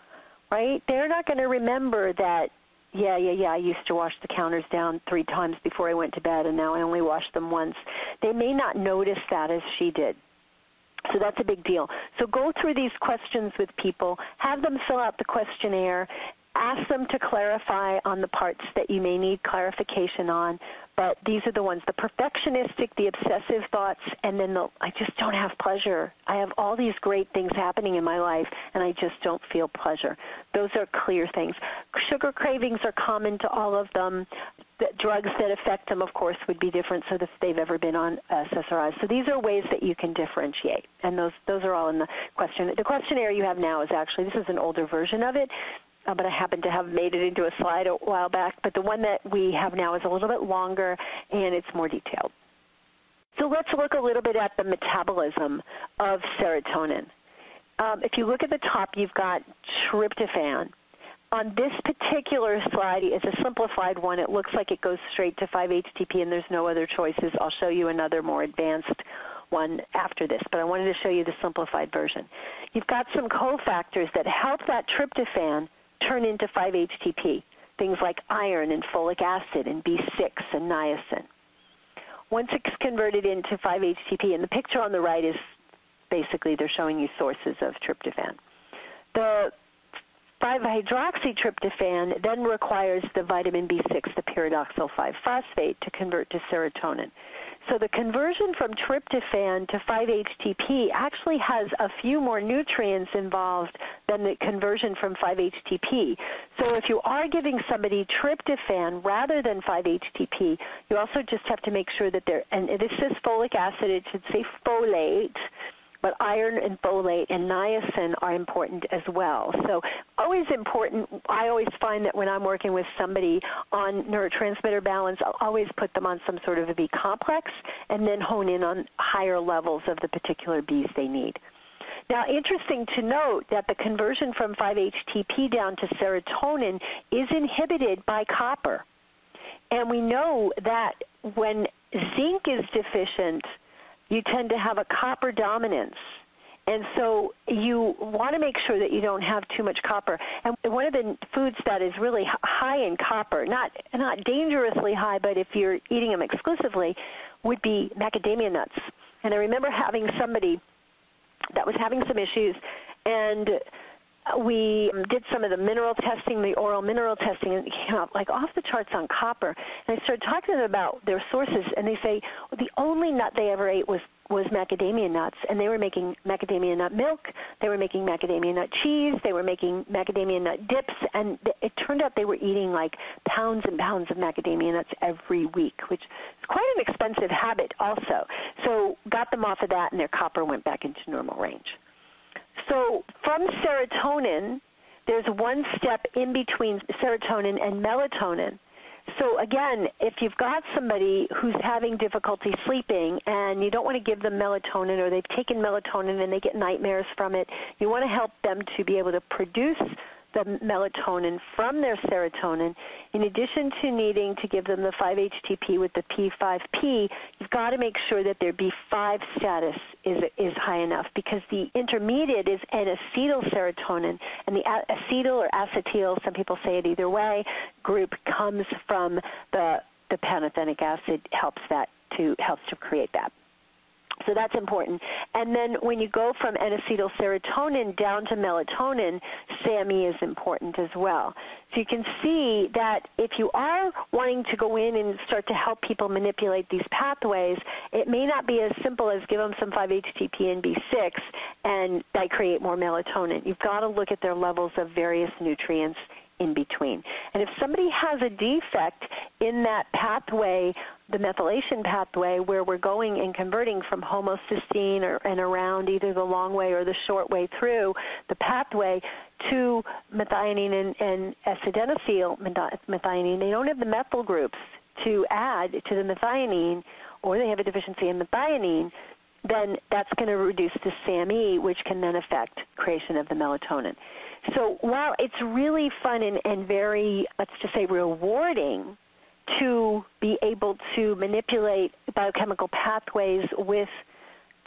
right? They're not going to remember that, yeah, I used to wash the counters down 3 times before I went to bed, and now I only wash them once. They may not notice that as she did. So that's a big deal. So go through these questions with people, have them fill out the questionnaire, ask them to clarify on the parts that you may need clarification on, but these are the ones, the perfectionistic, the obsessive thoughts, and then I just don't have pleasure. I have all these great things happening in my life, and I just don't feel pleasure. Those are clear things. Sugar cravings are common to all of them. The drugs that affect them, of course, would be different so if they've ever been on SSRIs. So these are ways that you can differentiate, and those are all in the questionnaire. The questionnaire you have now is actually, this is an older version of it, but I happen to have made it into a slide a while back. But the one that we have now is a little bit longer, and it's more detailed. So let's look a little bit at the metabolism of serotonin. If you look at the top, you've got tryptophan. On this particular slide, it's a simplified one. It looks like it goes straight to 5-HTP, and there's no other choices. I'll show you another more advanced one after this, but I wanted to show you the simplified version. You've got some cofactors that help that tryptophan turn into 5-HTP, things like iron and folic acid and B6 and niacin. Once it's converted into 5-HTP, and the picture on the right is basically they're showing you sources of tryptophan. The 5-hydroxytryptophan then requires the vitamin B6, the pyridoxal 5-phosphate, to convert to serotonin. So the conversion from tryptophan to 5-HTP actually has a few more nutrients involved than the conversion from 5-HTP. So if you are giving somebody tryptophan rather than 5-HTP, you also just have to make sure that and this is folic acid, it should say folate, but iron and folate and niacin are important as well. So always important. I always find that when I'm working with somebody on neurotransmitter balance, I'll always put them on some sort of a B complex and then hone in on higher levels of the particular Bs they need. Now, interesting to note that the conversion from 5-HTP down to serotonin is inhibited by copper. And we know that when zinc is deficient, you tend to have a copper dominance. And so you want to make sure that you don't have too much copper. And one of the foods that is really high in copper, not dangerously high, but if you're eating them exclusively, would be macadamia nuts. And I remember having somebody that was having some issues, and we did some of the mineral testing, the oral mineral testing, and it came out like off the charts on copper. And I started talking to them about their sources, and they say, well, the only nut they ever ate was macadamia nuts, and they were making macadamia nut milk, they were making macadamia nut cheese, they were making macadamia nut dips, and it turned out they were eating like pounds and pounds of macadamia nuts every week, which is quite an expensive habit also. So got them off of that, and their copper went back into normal range. So from serotonin, there's one step in between serotonin and melatonin. So again, if you've got somebody who's having difficulty sleeping and you don't want to give them melatonin, or they've taken melatonin and they get nightmares from it, you want to help them to be able to produce the melatonin from their serotonin. In addition to needing to give them the 5-HTP with the P5P, you've got to make sure that their B5 status is high enough, because the intermediate is N-acetyl serotonin, and the acetyl or acetyl, some people say it either way, group comes from the pantothenic acid, helps to create that. So that's important. And then when you go from N-acetyl serotonin down to melatonin, SAMe is important as well. So you can see that if you are wanting to go in and start to help people manipulate these pathways, it may not be as simple as give them some 5-HTP and B6 and they create more melatonin. You've got to look at their levels of various nutrients in between. And if somebody has a defect in that pathway, the methylation pathway, where we're going and converting from homocysteine and around either the long way or the short way through the pathway to methionine and S-adenosyl methionine, they don't have the methyl groups to add to the methionine, or they have a deficiency in methionine, then that's going to reduce the SAMe, which can then affect creation of the melatonin. So while it's really fun and very, let's just say, rewarding to be able to manipulate biochemical pathways with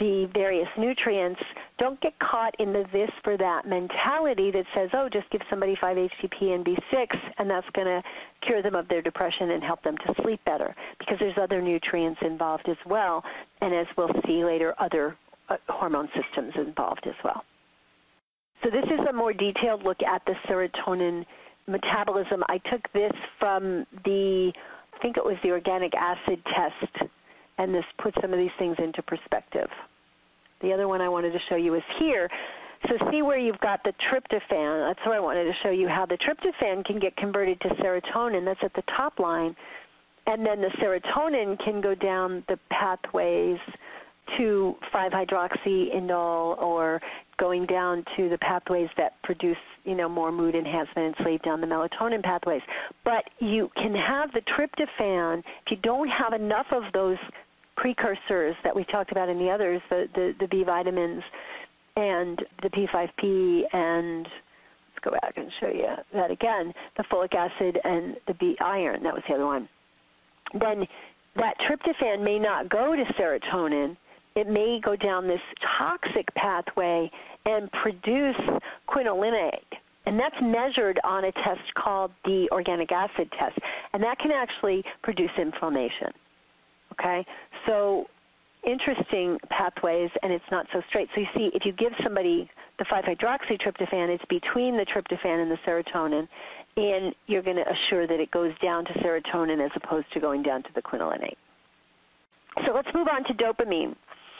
the various nutrients, don't get caught in the this for that mentality that says, oh, just give somebody 5-HTP and B6 and that's going to cure them of their depression and help them to sleep better, because there's other nutrients involved as well, and as we'll see later, other hormone systems involved as well. So this is a more detailed look at the serotonin metabolism. I took this from I think it was the organic acid test, and this puts some of these things into perspective. The other one I wanted to show you is here. So see where you've got the tryptophan. That's where I wanted to show you how the tryptophan can get converted to serotonin. That's at the top line. And then the serotonin can go down the pathways to 5-hydroxyindole, or going down to the pathways that produce, more mood enhancement and sleep, down the melatonin pathways. But you can have the tryptophan if you don't have enough of those precursors that we talked about in the others, the B vitamins and the P5P, and let's go back and show you that again, the folic acid and the B iron, that was the other one. Then that tryptophan may not go to serotonin. It may go down this toxic pathway and produce quinolinate. And that's measured on a test called the organic acid test. And that can actually produce inflammation. Okay? So interesting pathways, and it's not so straight. So you see, if you give somebody the 5-hydroxytryptophan, it's between the tryptophan and the serotonin, and you're going to assure that it goes down to serotonin as opposed to going down to the quinolinate. So let's move on to dopamine.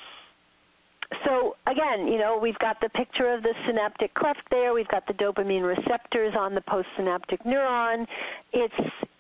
So again, we've got the picture of the synaptic cleft there. We've got the dopamine receptors on the postsynaptic neuron. It's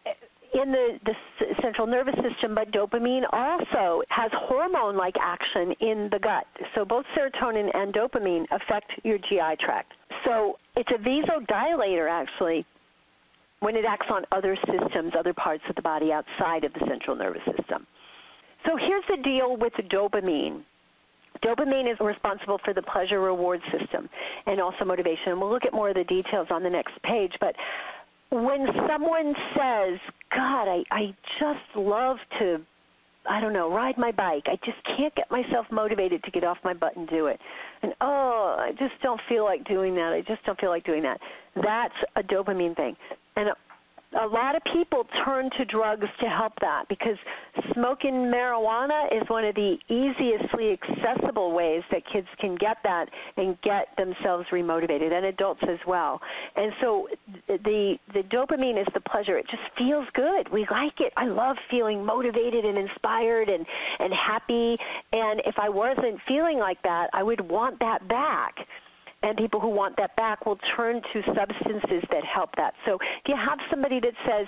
in the central nervous system, but dopamine also has hormone-like action in the gut. So both serotonin and dopamine affect your GI tract. So it's a vasodilator, actually, when it acts on other systems, other parts of the body outside of the central nervous system. So here's the deal with the dopamine. Dopamine is responsible for the pleasure-reward system and also motivation. And we'll look at more of the details on the next page. But when someone says, God, I just love to, ride my bike. I just can't get myself motivated to get off my butt and do it. And, I just don't feel like doing that. I just don't feel like doing that. That's a dopamine thing. And a lot of people turn to drugs to help that, because smoking marijuana is one of the easiestly accessible ways that kids can get that and get themselves remotivated, and adults as well. And so the dopamine is the pleasure. It just feels good. We like it. I love feeling motivated and inspired and happy. And if I wasn't feeling like that, I would want that back. And people who want that back will turn to substances that help that. So if you have somebody that says,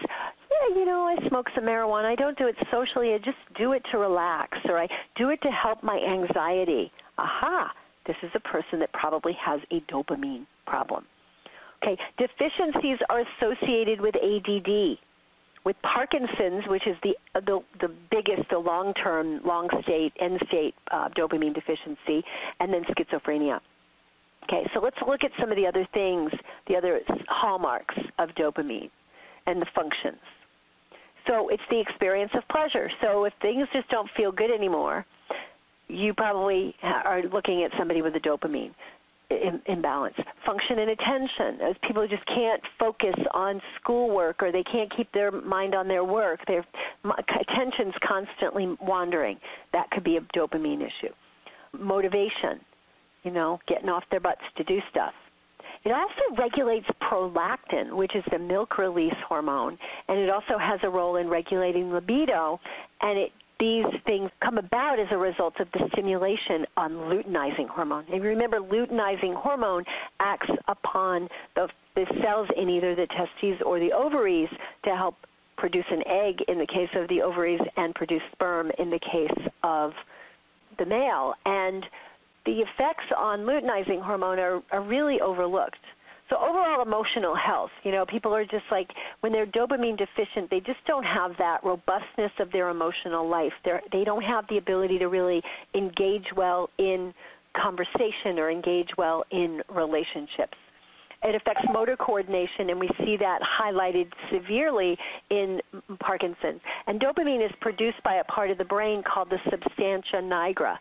I smoke some marijuana, I don't do it socially, I just do it to relax, or I do it to help my anxiety. Aha, this is a person that probably has a dopamine problem. Okay, deficiencies are associated with ADD, with Parkinson's, which is the biggest, the long-term, long-state, end-state dopamine deficiency, and then schizophrenia. Okay, so let's look at some of the other things, the other hallmarks of dopamine and the functions. So it's the experience of pleasure. So if things just don't feel good anymore, you probably are looking at somebody with a dopamine imbalance. Function and attention, as people just can't focus on schoolwork, or they can't keep their mind on their work. Their attention's constantly wandering. That could be a dopamine issue. Motivation. Getting off their butts to do stuff. It also regulates prolactin, which is the milk release hormone, and it also has a role in regulating libido, and these things come about as a result of the stimulation on luteinizing hormone. And remember, luteinizing hormone acts upon the cells in either the testes or the ovaries to help produce an egg in the case of the ovaries and produce sperm in the case of the male. And the effects on luteinizing hormone are really overlooked. So overall emotional health, people are just like, when they're dopamine deficient, they just don't have that robustness of their emotional life. They don't have the ability to really engage well in conversation or engage well in relationships. It affects motor coordination, and we see that highlighted severely in Parkinson's. And dopamine is produced by a part of the brain called the substantia nigra.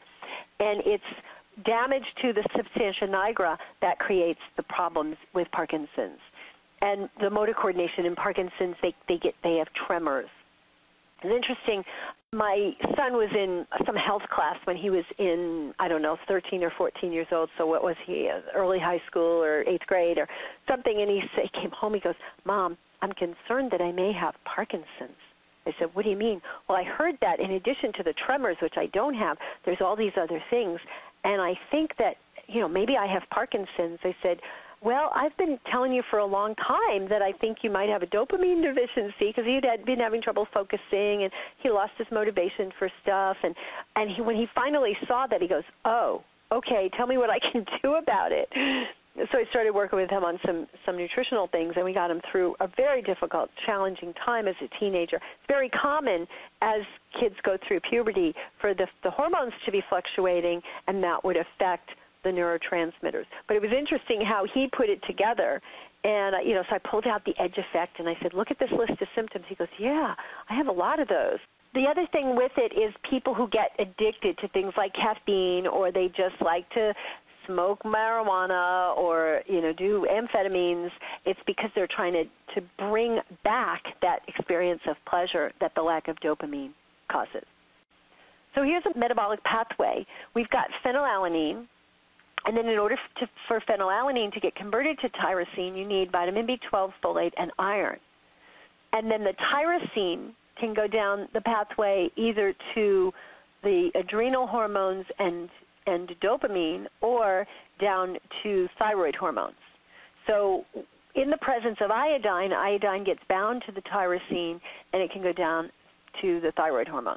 And it's damage to the substantia nigra that creates the problems with Parkinson's. And the motor coordination in Parkinson's, they have tremors. It's interesting. My son was in some health class when he was in, 13 or 14 years old. So what was he, early high school or 8th grade or something? And he came home, he goes, "Mom, I'm concerned that I may have Parkinson's." I said, "What do you mean?" "Well, I heard that in addition to the tremors, which I don't have, there's all these other things. And I think that, maybe I have Parkinson's." I said, "Well, I've been telling you for a long time that I think you might have a dopamine deficiency," because he had been having trouble focusing and he lost his motivation for stuff. And when he finally saw that, he goes, "Oh, okay, tell me what I can do about it." So I started working with him on some nutritional things, and we got him through a very difficult, challenging time as a teenager. It's very common as kids go through puberty for the hormones to be fluctuating, and that would affect the neurotransmitters. But it was interesting how he put it together. And, so I pulled out the edge effect, and I said, "Look at this list of symptoms." He goes, "Yeah, I have a lot of those." The other thing with it is people who get addicted to things like caffeine, or they just like to smoke marijuana or, do amphetamines, it's because they're trying to bring back that experience of pleasure that the lack of dopamine causes. So here's a metabolic pathway. We've got phenylalanine. And then in order for phenylalanine to get converted to tyrosine, you need vitamin B12, folate, and iron. And then the tyrosine can go down the pathway either to the adrenal hormones and dopamine, or down to thyroid hormones. So in the presence of iodine gets bound to the tyrosine, and it can go down to the thyroid hormones.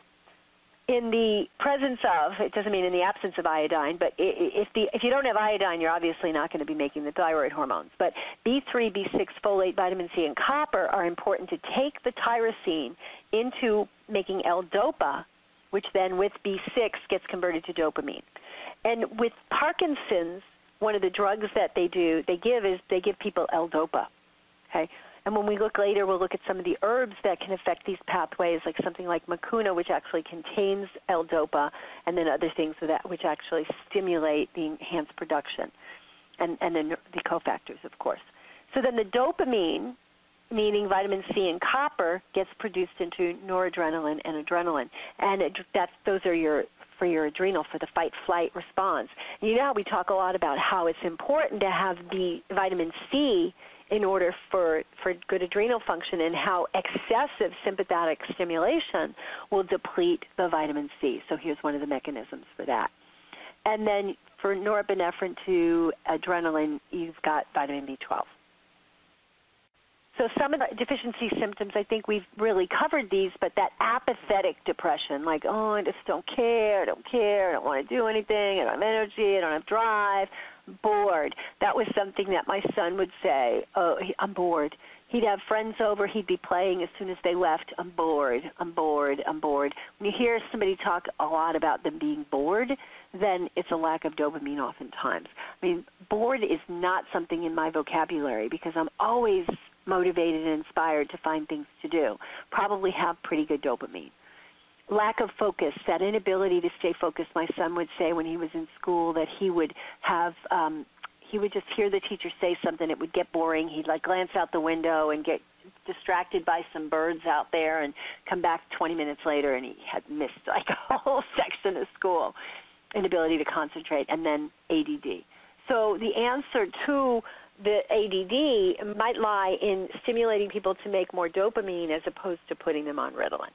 In the presence of, it doesn't mean in the absence of iodine, but if you don't have iodine, you're obviously not going to be making the thyroid hormones. But B3, B6, folate, vitamin C, and copper are important to take the tyrosine into making L-DOPA, which then with B6 gets converted to dopamine. And with Parkinson's, one of the drugs that they give people L-DOPA. Okay? And when we look later, we'll look at some of the herbs that can affect these pathways, like something like mucuna, which actually contains L-DOPA, and then other things which actually stimulate the enhanced production, and then the cofactors, of course. So then the dopamine, meaning vitamin C and copper, gets produced into noradrenaline and adrenaline, and those are for your adrenal, for the fight-flight response. You know how we talk a lot about how it's important to have the vitamin C in order for good adrenal function, and how excessive sympathetic stimulation will deplete the vitamin C. So here's one of the mechanisms for that. And then for norepinephrine to adrenaline, you've got vitamin B12. So some of the deficiency symptoms, I think we've really covered these, but that apathetic depression, like, "Oh, I just don't care, I don't want to do anything, I don't have energy, I don't have drive, bored." That was something that my son would say, "Oh, I'm bored." He'd have friends over, he'd be playing as soon as they left, "I'm bored, I'm bored, I'm bored." When you hear somebody talk a lot about them being bored, then it's a lack of dopamine oftentimes. I mean, bored is not something in my vocabulary because I'm always motivated and inspired to find things to do. Probably have pretty good dopamine. Lack of focus, that inability to stay focused. My son would say when he was in school that he would just hear the teacher say something, it would get boring. He'd glance out the window and get distracted by some birds out there and come back 20 minutes later and he had missed a whole section of school. Inability to concentrate, and then ADD. So the answer to the ADD might lie in stimulating people to make more dopamine as opposed to putting them on Ritalin.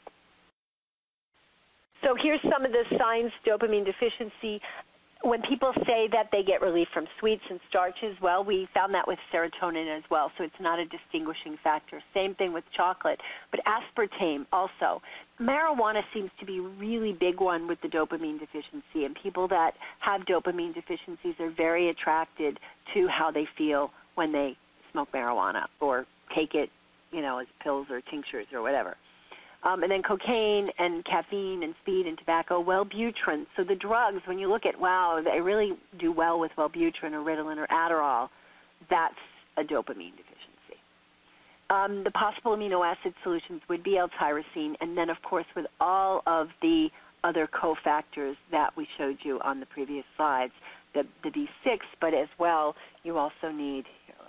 So here's some of the signs of dopamine deficiency. When people say that they get relief from sweets and starches, well, we found that with serotonin as well, so it's not a distinguishing factor. Same thing with chocolate, but aspartame also. Marijuana seems to be a really big one with the dopamine deficiency, and people that have dopamine deficiencies are very attracted to how they feel when they smoke marijuana or take it, as pills or tinctures or whatever. And then cocaine and caffeine and speed and tobacco, Wellbutrin. So the drugs, when you look at, wow, they really do well with Wellbutrin or Ritalin or Adderall, that's a dopamine deficiency. The possible amino acid solutions would be L-tyrosine, and then, of course, with all of the other cofactors that we showed you on the previous slides, the B6, but as well you also need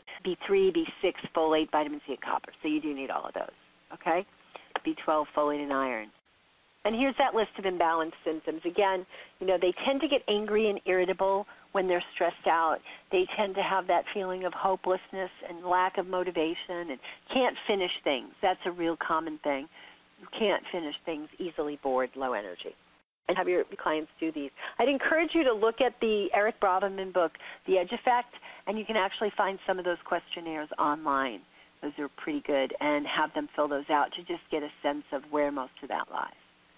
B3, B6, folate, vitamin C, and copper. So you do need all of those, okay? B12, folate, and iron. And here's that list of imbalanced symptoms. Again, they tend to get angry and irritable when they're stressed out. They tend to have that feeling of hopelessness and lack of motivation and can't finish things. That's a real common thing. You can't finish things, easily bored, low energy. And have your clients do these. I'd encourage you to look at the Eric Braverman book, The Edge Effect, and you can actually find some of those questionnaires online. Those are pretty good, and have them fill those out to just get a sense of where most of that lies.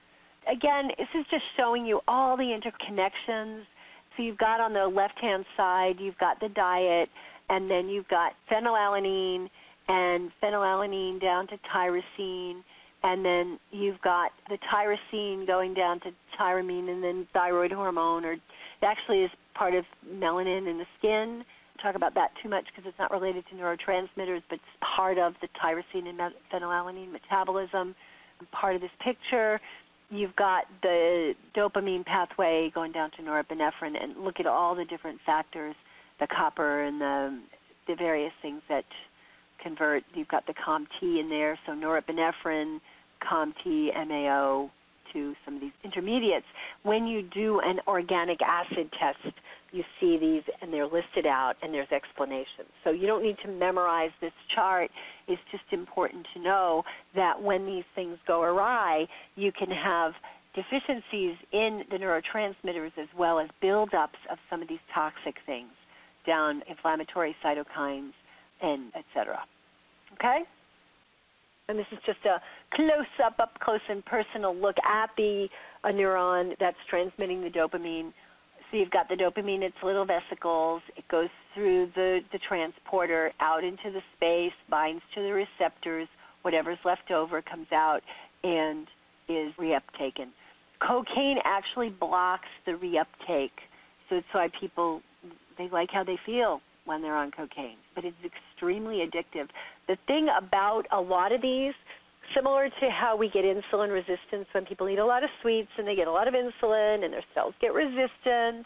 Again, this is just showing you all the interconnections. So you've got on the left-hand side, you've got the diet, and then you've got phenylalanine and phenylalanine down to tyrosine, and then you've got the tyrosine going down to tyramine, and then thyroid hormone, or it actually is part of melanin in the skin. I'll talk about that too much because it's not related to neurotransmitters, but it's part of the tyrosine and phenylalanine metabolism. Part of this picture, you've got the dopamine pathway going down to norepinephrine, and look at all the different factors, the copper and the various things that convert. You've got the COMT in there, so norepinephrine, COMT, MAO, to some of these intermediates. When you do an organic acid test, you see these and they're listed out and there's explanations. So you don't need to memorize this chart. It's just important to know that when these things go awry, you can have deficiencies in the neurotransmitters as well as buildups of some of these toxic things, down inflammatory cytokines, and et cetera. Okay? And this is just a close-up, up-close and personal look at a neuron that's transmitting the dopamine. So you've got the dopamine, its little vesicles. It goes through the transporter out into the space, binds to the receptors. Whatever's left over comes out and is reuptaken. Cocaine actually blocks the reuptake. So it's why people, they like how they feel when they're on cocaine, but it's extremely addictive. The thing about a lot of these, similar to how we get insulin resistance when people eat a lot of sweets and they get a lot of insulin and their cells get resistant,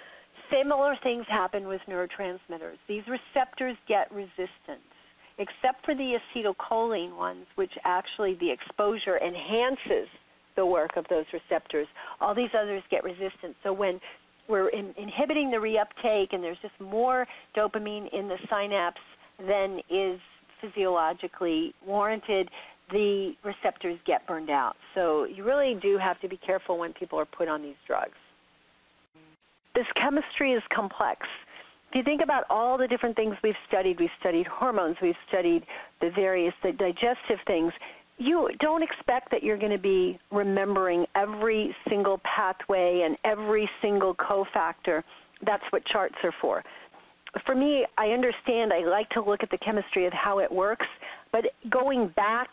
similar things happen with neurotransmitters. These receptors get resistant, except for the acetylcholine ones, which actually the exposure enhances the work of those receptors. All these others get resistant. So when we're inhibiting the reuptake and there's just more dopamine in the synapse than is physiologically warranted, the receptors get burned out. So you really do have to be careful when people are put on these drugs. This chemistry is complex. If you think about all the different things we've studied hormones, we've studied the digestive things. You don't expect that you're going to be remembering every single pathway and every single cofactor. That's what charts are for. For me, I understand, I like to look at the chemistry of how it works, but going back,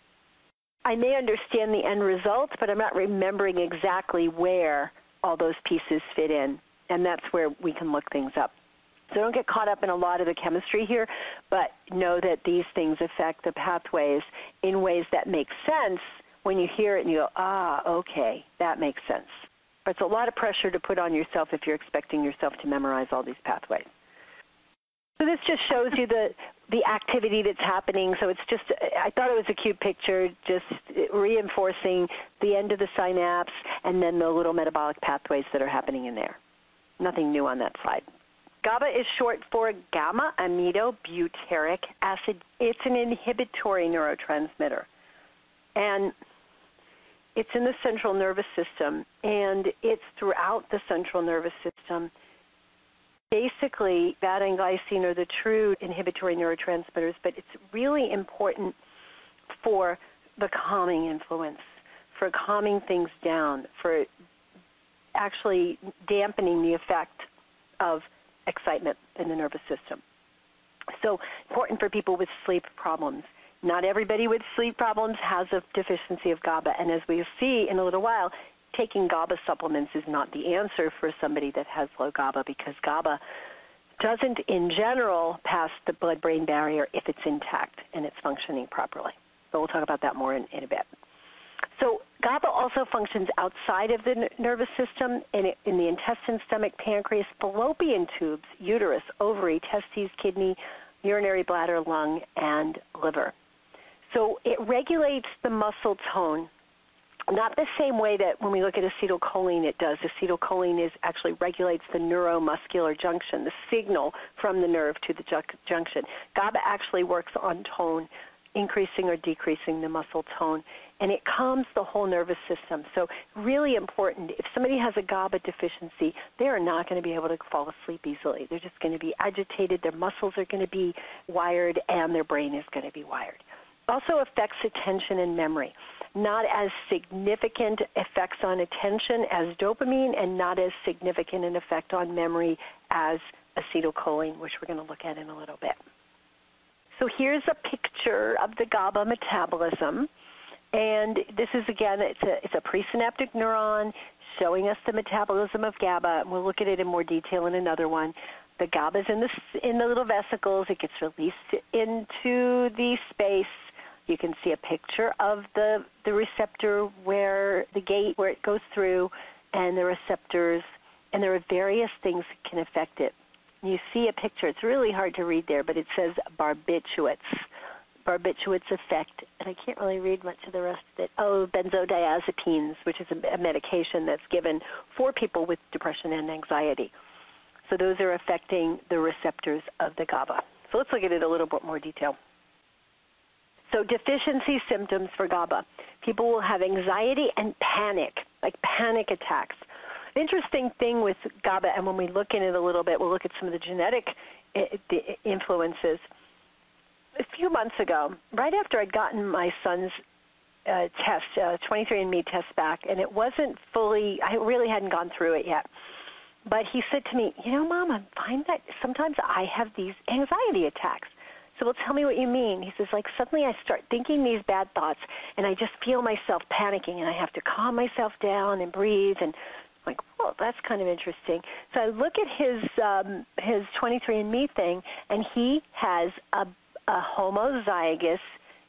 I may understand the end result, but I'm not remembering exactly where all those pieces fit in, and that's where we can look things up. So don't get caught up in a lot of the chemistry here, but know that these things affect the pathways in ways that make sense when you hear it and you go, okay, that makes sense. But it's a lot of pressure to put on yourself if you're expecting yourself to memorize all these pathways. So this just shows you the activity that's happening. So it's just, I thought it was a cute picture, just reinforcing the end of the synapse and then the little metabolic pathways that are happening in there. Nothing new on that slide. GABA is short for gamma-aminobutyric acid. It's an inhibitory neurotransmitter. And it's in the central nervous system, and it's throughout the central nervous system. Basically, beta and glycine are the true inhibitory neurotransmitters, but it's really important for the calming influence, for calming things down, for actually dampening the effect of excitement in the nervous system. So important for people with sleep problems. Not everybody with sleep problems has a deficiency of GABA, and as we'll see in a little while, taking GABA supplements is not the answer for somebody that has low GABA, because GABA doesn't in general pass the blood-brain barrier if it's intact and it's functioning properly. But we'll talk about that more in a bit. So GABA also functions outside of the nervous system in the intestine, stomach, pancreas, fallopian tubes, uterus, ovary, testes, kidney, urinary bladder, lung, and liver. So it regulates the muscle tone, not the same way that when we look at acetylcholine it does. Acetylcholine actually regulates the neuromuscular junction, the signal from the nerve to the junction. GABA actually works on tone, increasing or decreasing the muscle tone, and it calms the whole nervous system. So really important. If somebody has a GABA deficiency, they are not going to be able to fall asleep easily. They're just going to be agitated, their muscles are going to be wired, and their brain is going to be wired. Also affects attention and memory. Not as significant effects on attention as dopamine, and not as significant an effect on memory as acetylcholine, which we're going to look at in a little bit. So here's a picture of the GABA metabolism. And this is, again, it's a presynaptic neuron showing us the metabolism of GABA. And we'll look at it in more detail in another one. The GABA is in the little vesicles. It gets released into the space. You can see a picture of the receptor where the gate where it goes through, and the receptors, and there are various things that can affect it. You see a picture. It's really hard to read there, but it says barbiturates. Barbiturates effect, and I can't really read much of the rest of it. Oh, benzodiazepines, which is a medication that's given for people with depression and anxiety. So those are affecting the receptors of the GABA. So let's look at it in a little bit more detail. So deficiency symptoms for GABA. People will have anxiety and panic, like panic attacks. Interesting thing with GABA, and when we look in it a little bit, we'll look at some of the genetic influences. A few months ago, right after I'd gotten my son's test, 23andMe test back, and it wasn't fully, I really hadn't gone through it yet. But he said to me, you know, Mom, I find that sometimes I have these anxiety attacks. So, well, tell me what you mean. He says, like, suddenly I start thinking these bad thoughts, and I just feel myself panicking, and I have to calm myself down and breathe. And I'm like, well, that's kind of interesting. So I look at his 23andMe thing, and he has a homozygous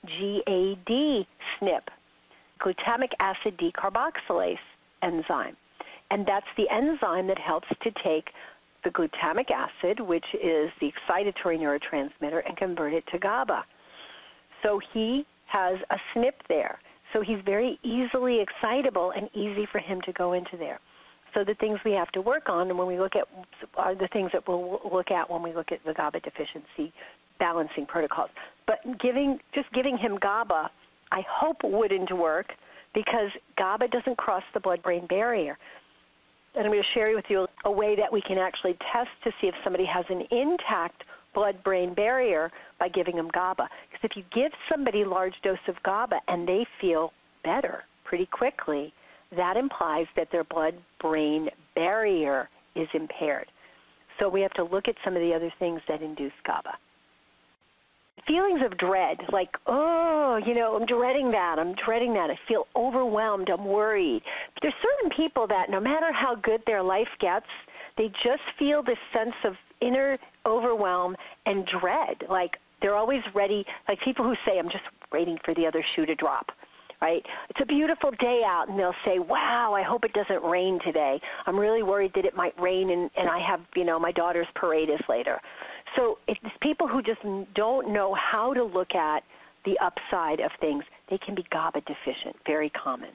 GAD SNP, glutamic acid decarboxylase enzyme. And that's the enzyme that helps to take the glutamic acid, which is the excitatory neurotransmitter, and convert it to GABA. So he has a SNP there. So he's very easily excitable and easy for him to go into there. So the things we have to work on, and when we look at, are the things that we'll look at when we look at the GABA deficiency balancing protocols. But just giving him GABA, I hope wouldn't work, because GABA doesn't cross the blood-brain barrier. And I'm going to share with you a way that we can actually test to see if somebody has an intact blood-brain barrier by giving them GABA. Because if you give somebody a large dose of GABA and they feel better pretty quickly, that implies that their blood-brain barrier is impaired. So we have to look at some of the other things that induce GABA. Feelings of dread, like, oh, you know, I'm dreading that, I feel overwhelmed, I'm worried. But there's certain people that no matter how good their life gets, they just feel this sense of inner overwhelm and dread, like they're always ready, like people who say, I'm just waiting for the other shoe to drop, right? It's a beautiful day out, and they'll say, wow, I hope it doesn't rain today. I'm really worried that it might rain, and I have, you know, my daughter's parade is later. So it's people who just don't know how to look at the upside of things. They can be GABA deficient, very common.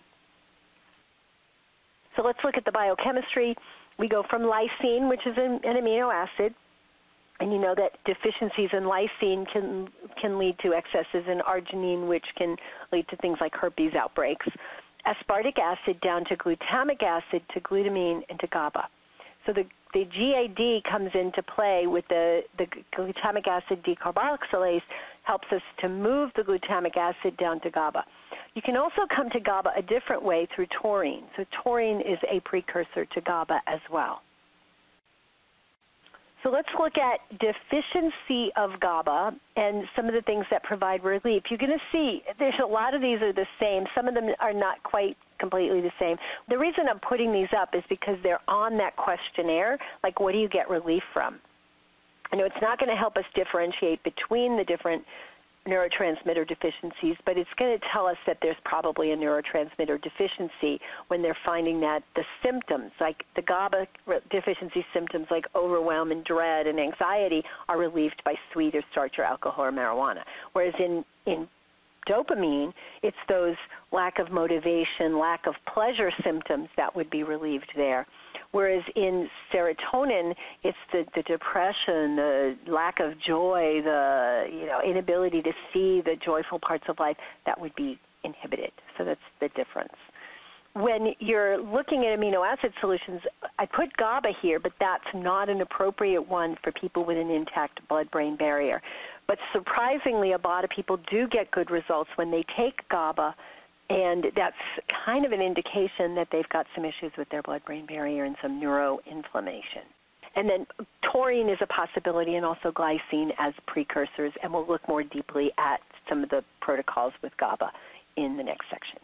So let's look at the biochemistry. We go from lysine, which is an amino acid, and you know that deficiencies in lysine can lead to excesses in arginine, which can lead to things like herpes outbreaks. Aspartic acid down to glutamic acid to glutamine and to GABA. So the GAD comes into play with the glutamic acid decarboxylase, helps us to move the glutamic acid down to GABA. You can also come to GABA a different way through taurine. So taurine is a precursor to GABA as well. So let's look at deficiency of GABA and some of the things that provide relief. You're going to see there's a lot of these are the same. Some of them are not quite completely the same. The reason I'm putting these up is because they're on that questionnaire, like what do you get relief from? I know it's not going to help us differentiate between the different neurotransmitter deficiencies, but it's going to tell us that there's probably a neurotransmitter deficiency when they're finding that the symptoms, like the GABA deficiency symptoms like overwhelm and dread and anxiety, are relieved by sweet or starch or alcohol or marijuana. Whereas in dopamine, it's those lack of motivation, lack of pleasure symptoms that would be relieved there. Whereas in serotonin, it's the depression, the lack of joy, the inability to see the joyful parts of life that would be inhibited. So that's the difference. When you're looking at amino acid solutions, I put GABA here, but that's not an appropriate one for people with an intact blood-brain barrier. But surprisingly, a lot of people do get good results when they take GABA, and that's kind of an indication that they've got some issues with their blood-brain barrier and some neuroinflammation. And then taurine is a possibility, and also glycine as precursors, and we'll look more deeply at some of the protocols with GABA in the next section.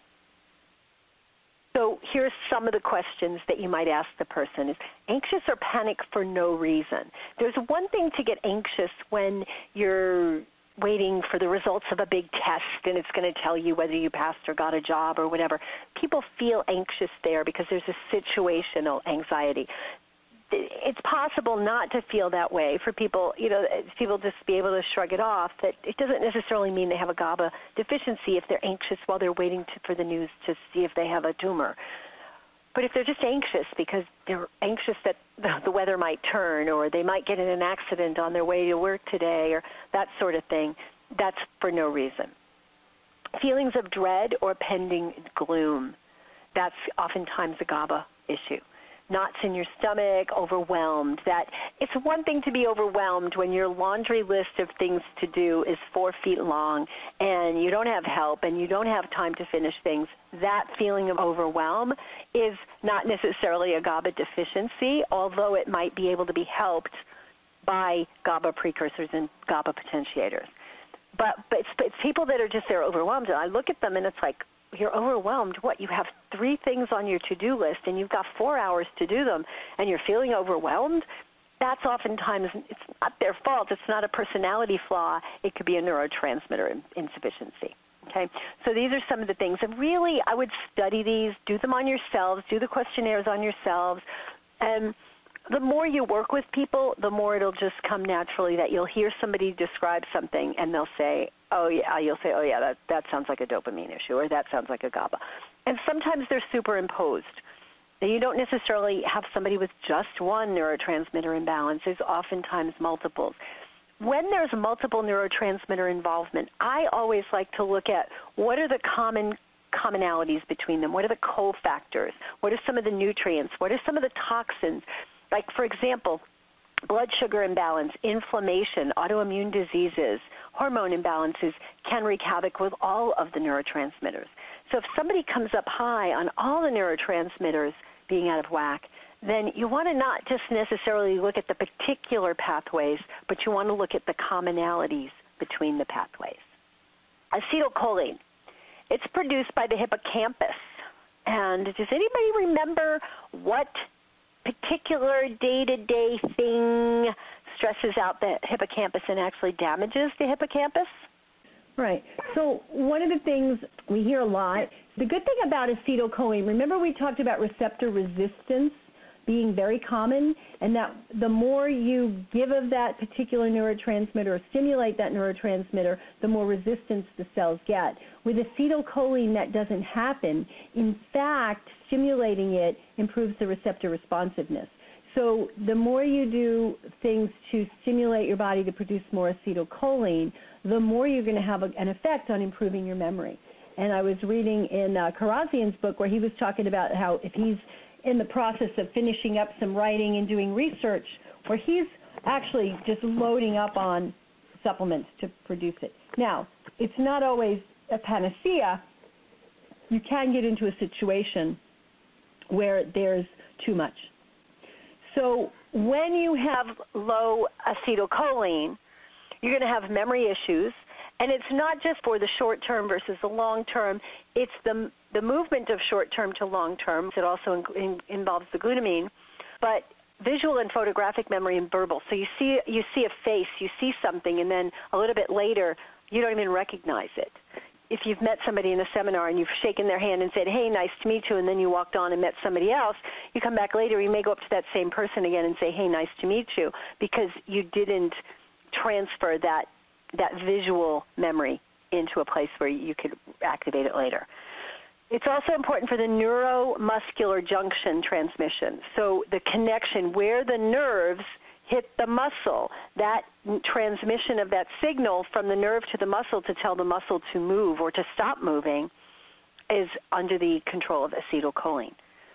So here's some of the questions that you might ask the person. Is anxious or panic for no reason? There's one thing to get anxious when you're waiting for the results of a big test and it's going to tell you whether you passed or got a job or whatever. People feel anxious there because there's a situational anxiety. It's possible not to feel that way for people, people just be able to shrug it off. That it doesn't necessarily mean they have a GABA deficiency if they're anxious while they're waiting for the news to see if they have a tumor. But if they're just anxious because they're anxious that the weather might turn or they might get in an accident on their way to work today or that sort of thing, that's for no reason. Feelings of dread or pending gloom, that's oftentimes a GABA issue. Knots in your stomach, overwhelmed. That it's one thing to be overwhelmed when your laundry list of things to do is 4 feet long and you don't have help and you don't have time to finish things. That feeling of overwhelm is not necessarily a GABA deficiency, although it might be able to be helped by GABA precursors and GABA potentiators. But it's people that are just, they're overwhelmed. And I look at them and it's like, you're overwhelmed. What, you have 3 things on your to-do list and you've got 4 hours to do them and you're feeling overwhelmed? That's oftentimes, it's not their fault. It's not a personality flaw. It could be a neurotransmitter insufficiency. Okay, so these are some of the things. And really, I would study these, do them on yourselves, do the questionnaires on yourselves. And the more you work with people, the more it'll just come naturally that you'll hear somebody describe something and they'll say, oh yeah, you'll say, oh yeah, that sounds like a dopamine issue, or that sounds like a GABA. And sometimes they're superimposed. You don't necessarily have somebody with just one neurotransmitter imbalance. There's oftentimes multiples. When there's multiple neurotransmitter involvement, I always like to look at what are the commonalities between them. What are the cofactors? What are some of the nutrients? What are some of the toxins? Like, for example, blood sugar imbalance, inflammation, autoimmune diseases, hormone imbalances can wreak havoc with all of the neurotransmitters. So if somebody comes up high on all the neurotransmitters being out of whack, then you want to not just necessarily look at the particular pathways, but you want to look at the commonalities between the pathways. Acetylcholine. It's produced by the hippocampus. And does anybody remember what particular day-to-day thing stresses out the hippocampus and actually damages the hippocampus? Right. So one of the things we hear a lot, the good thing about acetylcholine, remember we talked about receptor resistance being very common, and that the more you give of that particular neurotransmitter or stimulate that neurotransmitter, the more resistance the cells get. With acetylcholine, that doesn't happen. In fact, stimulating it improves the receptor responsiveness. So the more you do things to stimulate your body to produce more acetylcholine, the more you're going to have an effect on improving your memory. And I was reading in Karazian's book where he was talking about how if he's in the process of finishing up some writing and doing research, where he's actually just loading up on supplements to produce it. Now, it's not always a panacea. You can get into a situation where there's too much. So when you have low acetylcholine, you're going to have memory issues. And it's not just for the short term versus the long term. It's the movement of short term to long term. It also involves the glutamine, but visual and photographic memory and verbal. So you see a face, you see something, and then a little bit later You don't even recognize it. If you've met somebody in a seminar and you've shaken their hand and said, hey, nice to meet you, and then you walked on and met somebody else, you come back later, you may go up to that same person again and say, hey, nice to meet you, because you didn't transfer that visual memory into a place where you could activate it later. It's also important for the neuromuscular junction transmission. So the connection where the nerves hit the muscle, that transmission of that signal from the nerve to the muscle to tell the muscle to move or to stop moving is under the control of acetylcholine.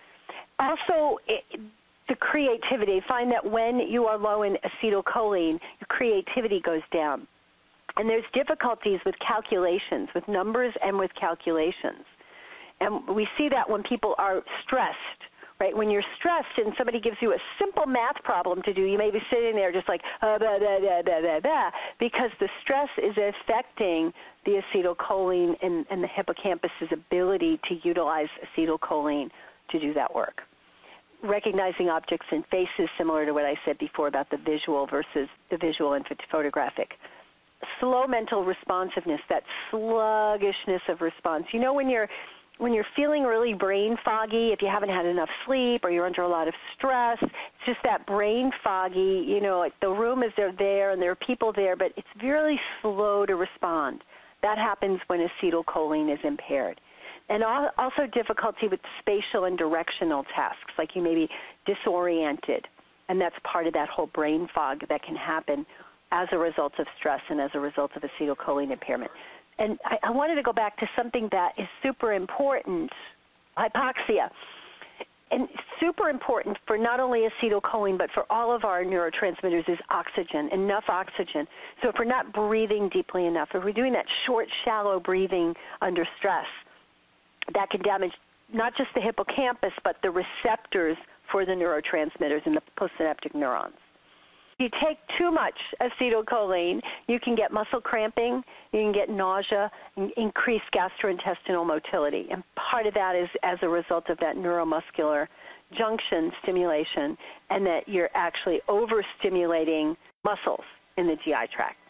Also, the creativity. Find that when you are low in acetylcholine, your creativity goes down. And there's difficulties with calculations, with numbers and with calculations. And we see that when people are stressed, right? When you're stressed and somebody gives you a simple math problem to do, you may be sitting there just like, blah, blah, blah, blah, blah, blah, because the stress is affecting the acetylcholine and the hippocampus's ability to utilize acetylcholine to do that work. Recognizing objects and faces, similar to what I said before about the visual versus the visual and photographic. Slow mental responsiveness, that sluggishness of response. You know, when you're feeling really brain foggy, if you haven't had enough sleep or you're under a lot of stress, it's just that brain foggy, you know, like the room is there and there are people there, but it's really slow to respond. That happens when acetylcholine is impaired. And also difficulty with spatial and directional tasks, like you may be disoriented, and that's part of that whole brain fog that can happen as a result of stress and as a result of acetylcholine impairment. And I wanted to go back to something that is super important, hypoxia. And super important for not only acetylcholine but for all of our neurotransmitters is oxygen, enough oxygen. So if we're not breathing deeply enough, if we're doing that short, shallow breathing under stress, that can damage not just the hippocampus but the receptors for the neurotransmitters in the postsynaptic neurons. If you take too much acetylcholine, you can get muscle cramping, you can get nausea, and increased gastrointestinal motility. And part of that is as a result of that neuromuscular junction stimulation, and that you're actually overstimulating muscles in the GI tract.